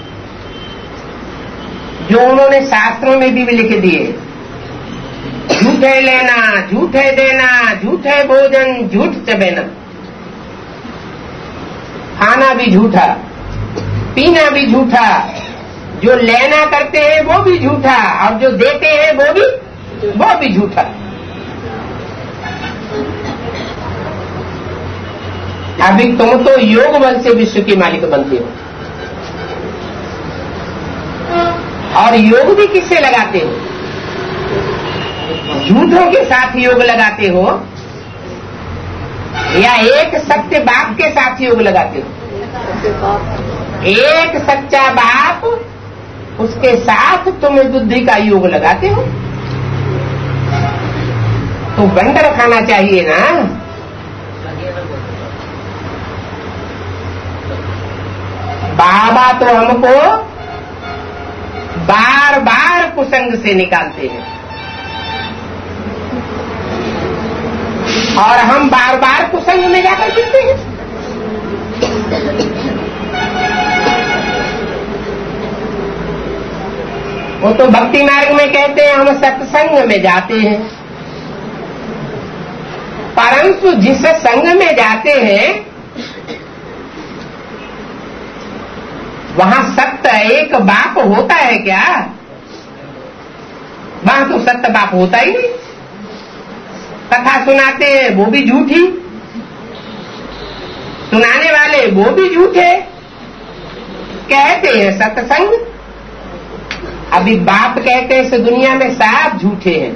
A: जो उन्होंने शास्त्रों में भी लिख दिए। झूठे लेना, झूठे देना, झूठे भोजन, झूठ चबेना, खाना भी झूठा, पीना भी झूठा, जो लेना करते हैं वो भी झूठा और जो देते हैं वो भी वो भी झूठा। अभी तुम तो योग बल से विश्व की मालिक बनते हो और योग भी किससे लगाते हो? झूठों के साथ योग लगाते हो या एक सत्य बाप के साथ योग लगाते हो? एक सच्चा बाप, उसके साथ तुम बुद्धि का योग लगाते हो तो बंदर खाना चाहिए ना। बाबा तो हमको बार बार कुसंग से निकालते हैं और हम बार बार कुसंग में जाकर गिरते हैं। वो तो भक्ति मार्ग में कहते हैं हम सत्संग में जाते हैं, परंतु जिस संग में जाते हैं वहां सत्य एक बाप होता है क्या? वहां तो सत्य बाप होता ही नहीं। कथा सुनाते हैं वो भी झूठी, सुनाने वाले वो भी झूठे, कहते हैं सत्संग। अभी बाप कहते हैं इस दुनिया में सब झूठे हैं।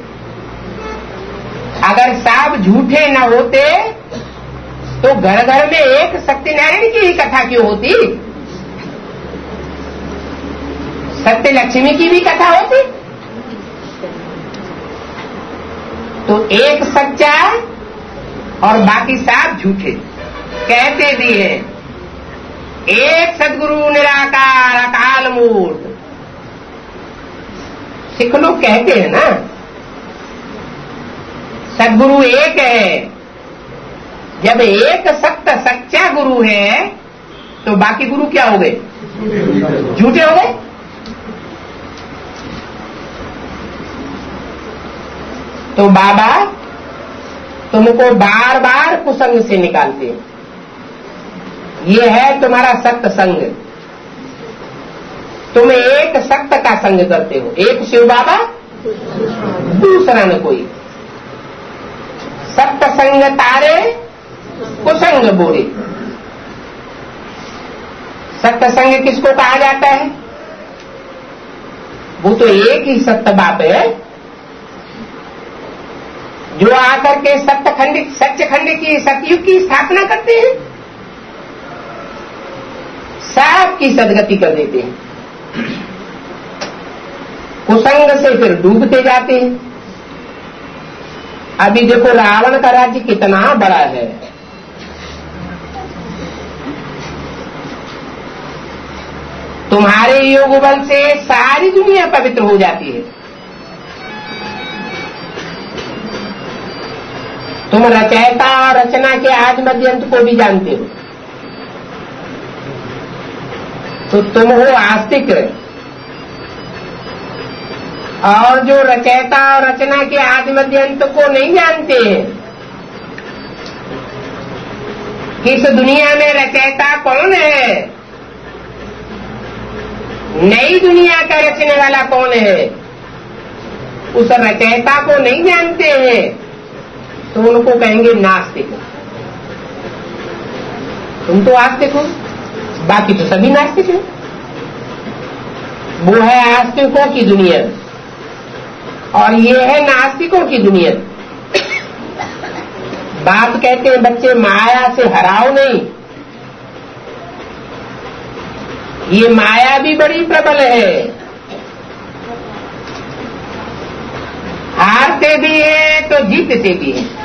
A: अगर सब झूठे न होते तो घर घर में एक सत्यनारायण की ही कथा क्यों होती? सत्य लक्ष्मी की भी कथा होती। तो एक सच्चा और बाकी सब झूठे। कहते भी हैं एक सदगुरु निराकार अकाल मूर्त। सिख लोग कहते हैं ना सदगुरु एक है। जब एक सत्य सच्चा गुरु है तो बाकी गुरु क्या हो गए? झूठे हो गए। तो बाबा तुमको बार बार कुसंग से निकालते हैं। ये है तुम्हारा सत्य संग। तुम एक सत्य का संग करते हो, एक शिव बाबा दूसरा न कोई। सत्य संग तारे कुसंग बोरे। सत्य संग किसको कहा जाता है? वो तो एक ही सत्य बाप है जो आकर के सत्य खंड सत्य खंड की सतयुग की स्थापना करते हैं, सबकी सदगति कर देते हैं। कुसंग से फिर डूबते जाते हैं। अभी देखो रावण का राज्य कितना बड़ा है। तुम्हारे योग बल से सारी दुनिया पवित्र हो जाती है। तुम रचयिता और रचना के आदि मध्यंत को भी जानते हो, तो तुम हो आस्तिक। और जो रचयिता और रचना के आदि मध्यंत को नहीं जानते हैं, इस दुनिया में रचयिता कौन है, नई दुनिया का रचने वाला कौन है, उस रचयिता को नहीं जानते हैं तो उनको कहेंगे नास्तिक। तुम तो आस्तिक हो, बाकी तो सभी नास्तिक हैं। वो है आस्तिकों की दुनिया और ये है नास्तिकों की दुनिया। बाप कहते हैं बच्चे माया से हराओ नहीं। ये माया भी बड़ी प्रबल है, हारते भी है तो जीतते भी है।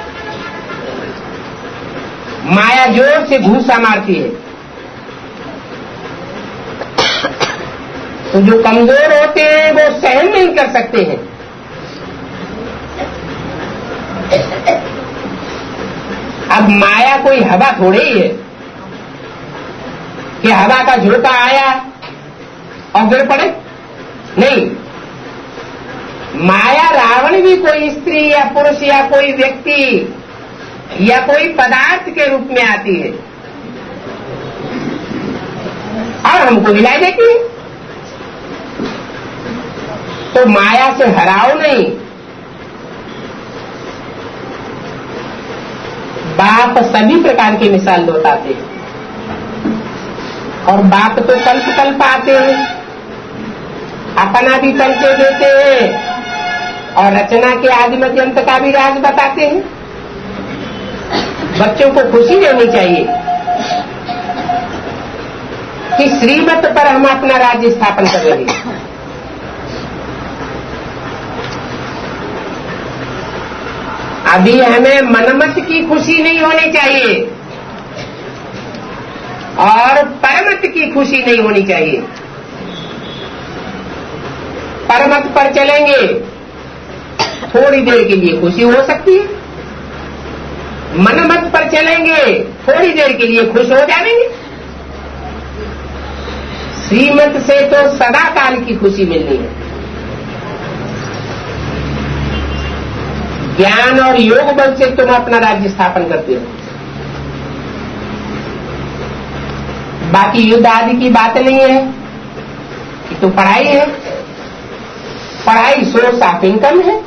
A: माया जोर से घूसा मारती है तो जो कमजोर होते हैं वो सहन नहीं कर सकते हैं। अब माया कोई हवा थोड़ी ही है कि हवा का झोंका आया और गिर पड़े, नहीं। माया रावण भी कोई स्त्री या पुरुष या कोई व्यक्ति या कोई पदार्थ के रूप में आती है और हमको हिलाई देती है। तो माया से हराओ नहीं। बाप सभी प्रकार के मिसाल बताते हैं और बाप तो कल्प कल्प आते हैं, अपना भी परिचय देते हैं और रचना के आदि मध्यंत का भी राज बताते हैं। बच्चों को खुशी होनी चाहिए कि श्रीमत पर हम अपना राज्य स्थापन कर रहे हैं। अभी हमें मनमत की खुशी नहीं होनी चाहिए और परमत की खुशी नहीं होनी चाहिए। परमत पर चलेंगे थोड़ी देर के लिए खुशी हो सकती है, मनमत पर चलेंगे थोड़ी देर के लिए खुश हो जाएंगे। श्रीमत से तो सदा काल की खुशी मिलनी है। ज्ञान और योग बल से तुम अपना राज्य स्थापन करते हो। बाकी युद्ध आदि की बात नहीं है, ये तो पढ़ाई है। पढ़ाई सोर्स ऑफ इनकम है।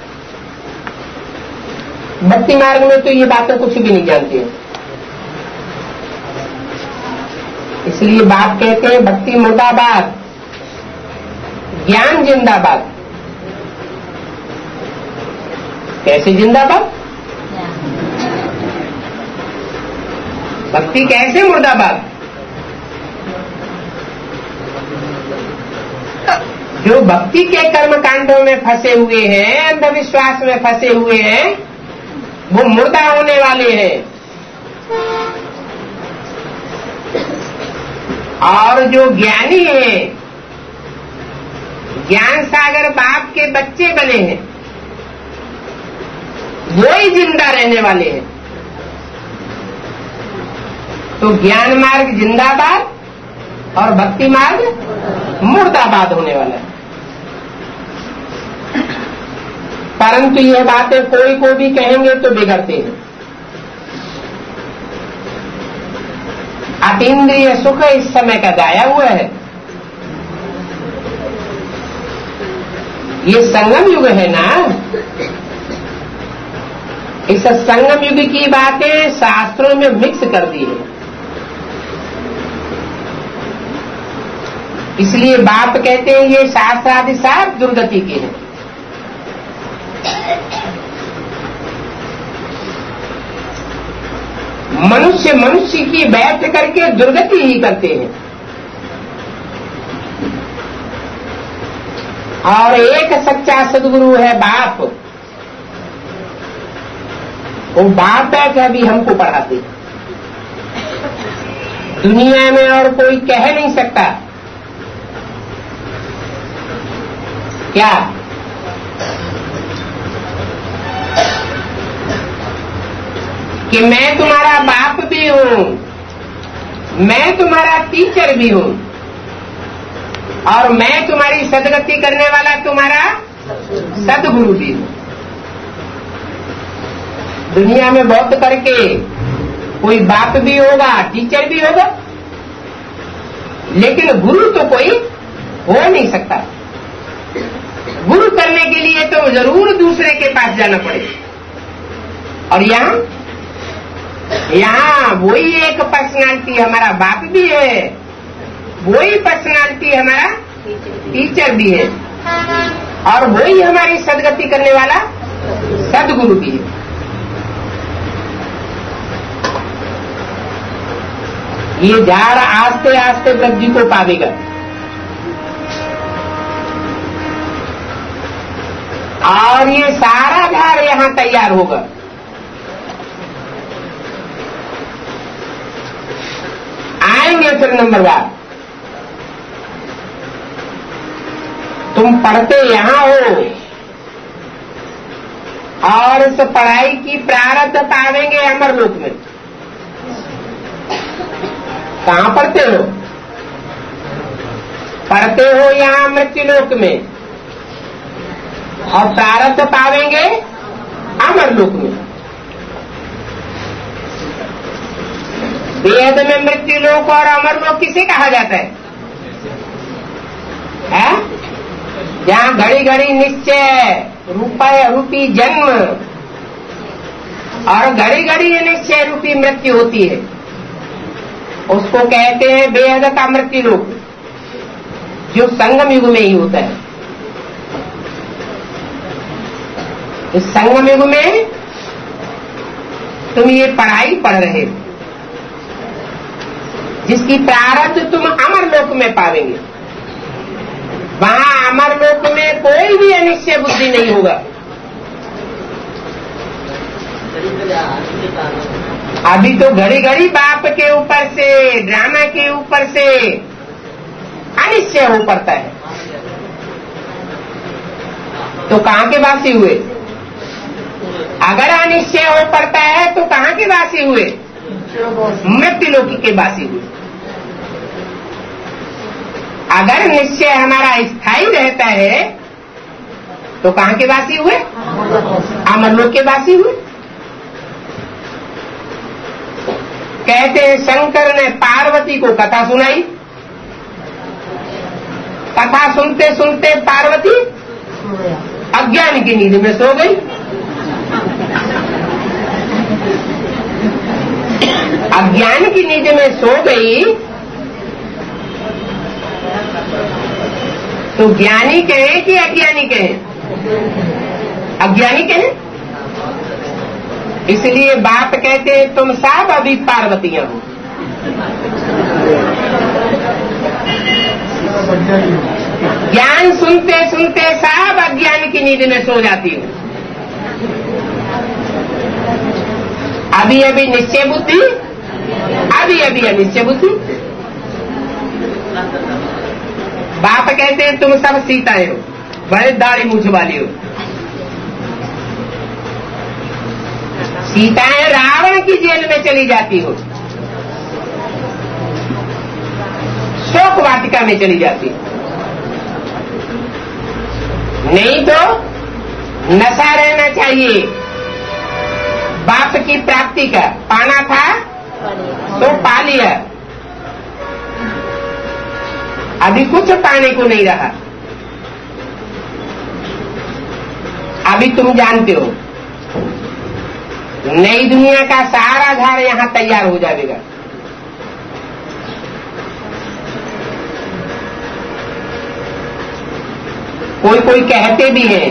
A: भक्ति मार्ग में तो ये बातें कुछ भी नहीं जानती है। इसलिए बाप कहते हैं भक्ति मुर्दाबाद, ज्ञान जिंदाबाद। कैसे जिंदाबाद? भक्ति कैसे मुर्दाबाद? जो भक्ति के कर्म कांडों में फंसे हुए हैं, अंधविश्वास में फंसे हुए हैं, वो मुर्दा होने वाले हैं। और जो ज्ञानी है, ज्ञान सागर बाप के बच्चे बने हैं, वो ही जिंदा रहने वाले हैं। तो ज्ञान मार्ग जिंदाबाद और भक्ति मार्ग मुर्दाबाद होने वाला है। परंतु ये बातें कोई को भी कहेंगे तो बिगड़ते हैं। अतीन्द्रिय सुख इस समय का गाया हुआ है। ये संगम युग है ना, इस संगम युग की बातें शास्त्रों में मिक्स कर दी है। इसलिए बाप कहते हैं ये शास्त्र आदि सब दुर्गति के हैं। मनुष्य मनुष्य की बैठ करके दुर्गति ही करते हैं। और एक सच्चा सदगुरु है बाप। वो बाप बैठ अभी हमको पढ़ाते। दुनिया में और कोई कह नहीं सकता क्या कि मैं तुम्हारा बाप भी हूं, मैं तुम्हारा टीचर भी हूं और मैं तुम्हारी सदगति करने वाला तुम्हारा सदगुरु भी हूं। दुनिया में बहुत करके कोई बाप भी होगा, टीचर भी होगा, लेकिन गुरु तो कोई हो नहीं सकता। गुरु करने के लिए तो जरूर दूसरे के पास जाना पड़ेगा। और यहाँ यहाँ वही एक पर्सनालिटी हमारा बाप भी है, वही पर्सनालिटी हमारा टीचर भी है और वही हमारी सदगति करने वाला सदगुरु भी है। ये झाड़ आस्ते आस्ते वृद्धि को पावेगा और ये सारा झाड़ यहाँ तैयार होगा। आएंगे फिर नंबर बार। तुम पढ़ते यहां हो और इस पढ़ाई की प्रारब्ध पावेंगे अमरलोक में। कहां पढ़ते हो? पढ़ते हो यहां मृत्युलोक में और प्रारब्ध पावेंगे अमरलोक में। वेद में मृत्युलोक और अमरलोक किसे कहा जाता है? है? जहाँ घड़ी घड़ी निश्चय रूपय रूपी जन्म और घड़ी घड़ी निश्चय रूपी मृत्यु होती है, उसको कहते हैं वेद का मृत्युलोक, जो संगम युग में ही होता है। इस संगम युग में तुम ये पढ़ाई पढ़ रहे हो जिसकी प्रारब्ध तुम अमरलोक में पावेंगे। वहां अमरलोक में कोई भी अनिश्चय बुद्धि नहीं होगा। अभी तो घड़ी घड़ी बाप के ऊपर से, ड्रामा के ऊपर से अनिश्चय हो पड़ता है। तो कहाँ के वासी हुए? अगर अनिश्चय हो पड़ता है तो कहाँ के वासी हुए? मृत्युलोकी के वासी हुए। अगर निश्चय हमारा स्थायी रहता है तो कहाँ के वासी हुए? अमरलोक के वासी हुए। कहते हैं शंकर ने पार्वती को कथा सुनाई। कथा सुनते सुनते पार्वती अज्ञान की नींद में सो गई। अज्ञान की नींद में सो गई तो ज्ञानी कहे कि अज्ञानी कहे? अज्ञानी कहे। इसलिए बाप कहते हैं तुम सब अभी पार्वतियां हो। ज्ञान सुनते सुनते सब अज्ञान की नींद में सो जाती हो। अभी अभी निश्चय बुद्धि, अभी अभी अनिश्चय बुद्धि। बाप कहते हैं तुम सब सीताएं हो, बड़े दाढ़ी मूछ वाली हो। सीताएं रावण की जेल में चली जाती हो, शोक वाटिका में चली जाती हो। नहीं तो नशा रहना चाहिए बाप की प्राप्ति का। पाना था तो पा लिया, अभी कुछ पाने को नहीं रहा। अभी तुम जानते हो नई दुनिया का सारा झाड़ यहां तैयार हो जाएगा। कोई कोई कहते भी हैं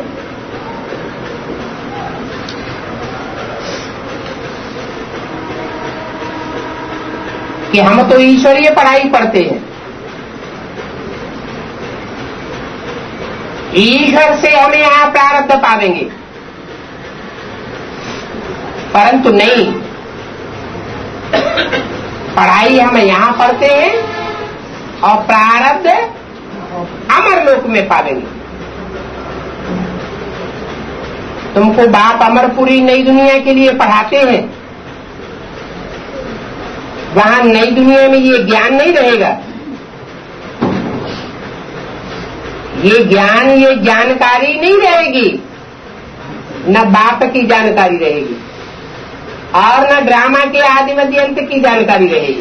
A: कि हम तो ईश्वरीय पढ़ाई पढ़ते हैं, ईश्वर से हम यहां प्रारब्ध पावेंगे, परंतु नहीं, पढ़ाई हम यहां पढ़ते हैं और प्रारब्ध अमर लोक में पावेंगे। तुमको बाप अमरपुरी नई दुनिया के लिए पढ़ाते हैं, वहां नई दुनिया में ये ज्ञान नहीं रहेगा। ये ज्ञान, ये जानकारी नहीं रहेगी, न बाप की जानकारी रहेगी और न ड्रामा के आदि मध्य अंत की जानकारी रहेगी।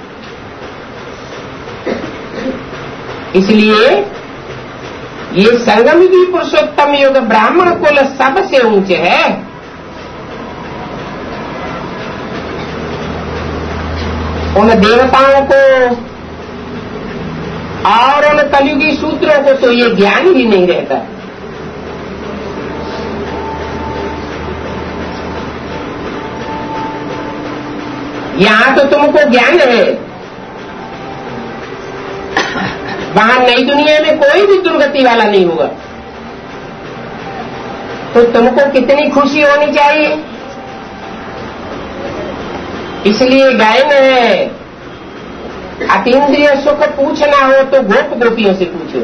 A: इसलिए ये संगम की पुरुषोत्तम युग ब्राह्मण कुल सबसे ऊंचे है। उन देवताओं को और उन कलयुगी सूत्रों को तो ये ज्ञान ही नहीं रहता। यहां तो तुमको ज्ञान है, वहां नई दुनिया में कोई भी दुर्गति वाला नहीं होगा। तो तुमको कितनी खुशी होनी चाहिए। इसलिए गायन है, अतीन्द्रिय सुख पूछना हो तो गोप गोपियों से पूछो।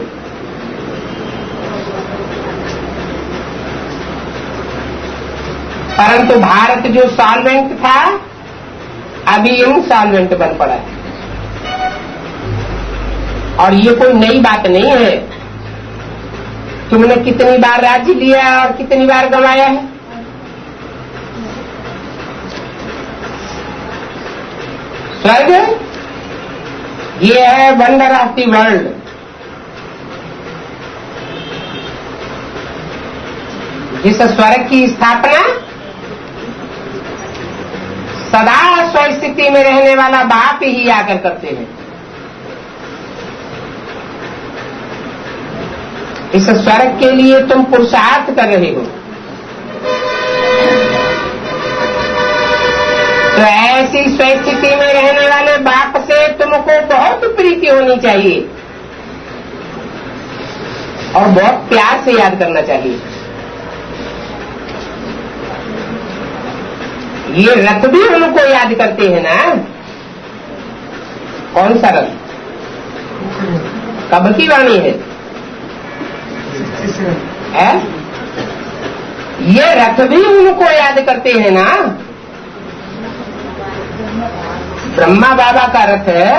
A: परंतु भारत जो सॉल्वेंट था अभी इनसॉल्वेंट बन पड़ा है। और ये कोई नई बात नहीं है। तुमने कितनी बार राज्य लिया और कितनी बार गंवाया है। स्वर्ग ये है वंडर ऑफ द वर्ल्ड। जिस स्वर्ग की स्थापना सदा स्वस्थिति में रहने वाला बाप ही आकर करते हैं। इस स्वर्ग के लिए तुम पुरुषार्थ कर रहे हो, तो ऐसी स्वस्थिति में रहने वाले बाप से तुमको बहुत प्रीति होनी चाहिए और बहुत प्यार से याद करना चाहिए। ये रथ भी उनको याद करते हैं ना। कौन सा रथ? कब की वाणी है? है? ये रथ भी उनको याद करते हैं ना। ब्रह्मा बाबा का रथ है,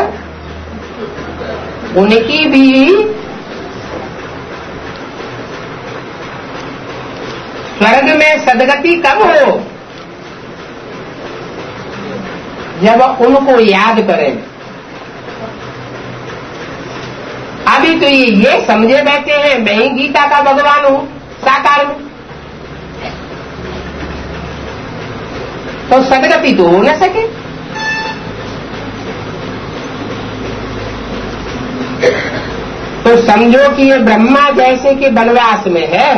A: उनकी भी स्वर्ग में सदगति कब हो? जब उनको याद करें। अभी तो ये ये समझे बैठे हैं मैं ही गीता का भगवान हूं साकार में, तो सदगति तो हो न सके। तो समझो कि ये ब्रह्मा जैसे कि वनवास में है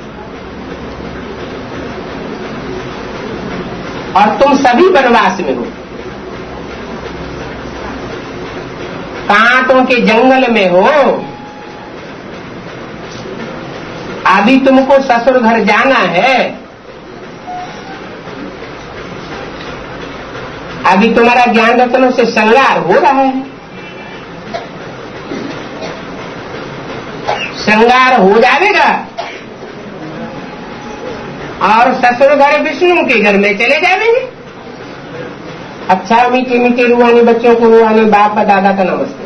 A: और तुम सभी वनवास में हो, कांटों के जंगल में हो। अभी तुमको ससुर घर जाना है अभी तुम्हारा ज्ञान रत्नों से श्रृंगार हो रहा है, श्रृंगार हो जाएगा और ससुर घर विष्णु के घर में चले जाएंगे। अच्छा मीठे मीठे रुहानी बच्चों को रुहानी बाप दादा का नमस्ते।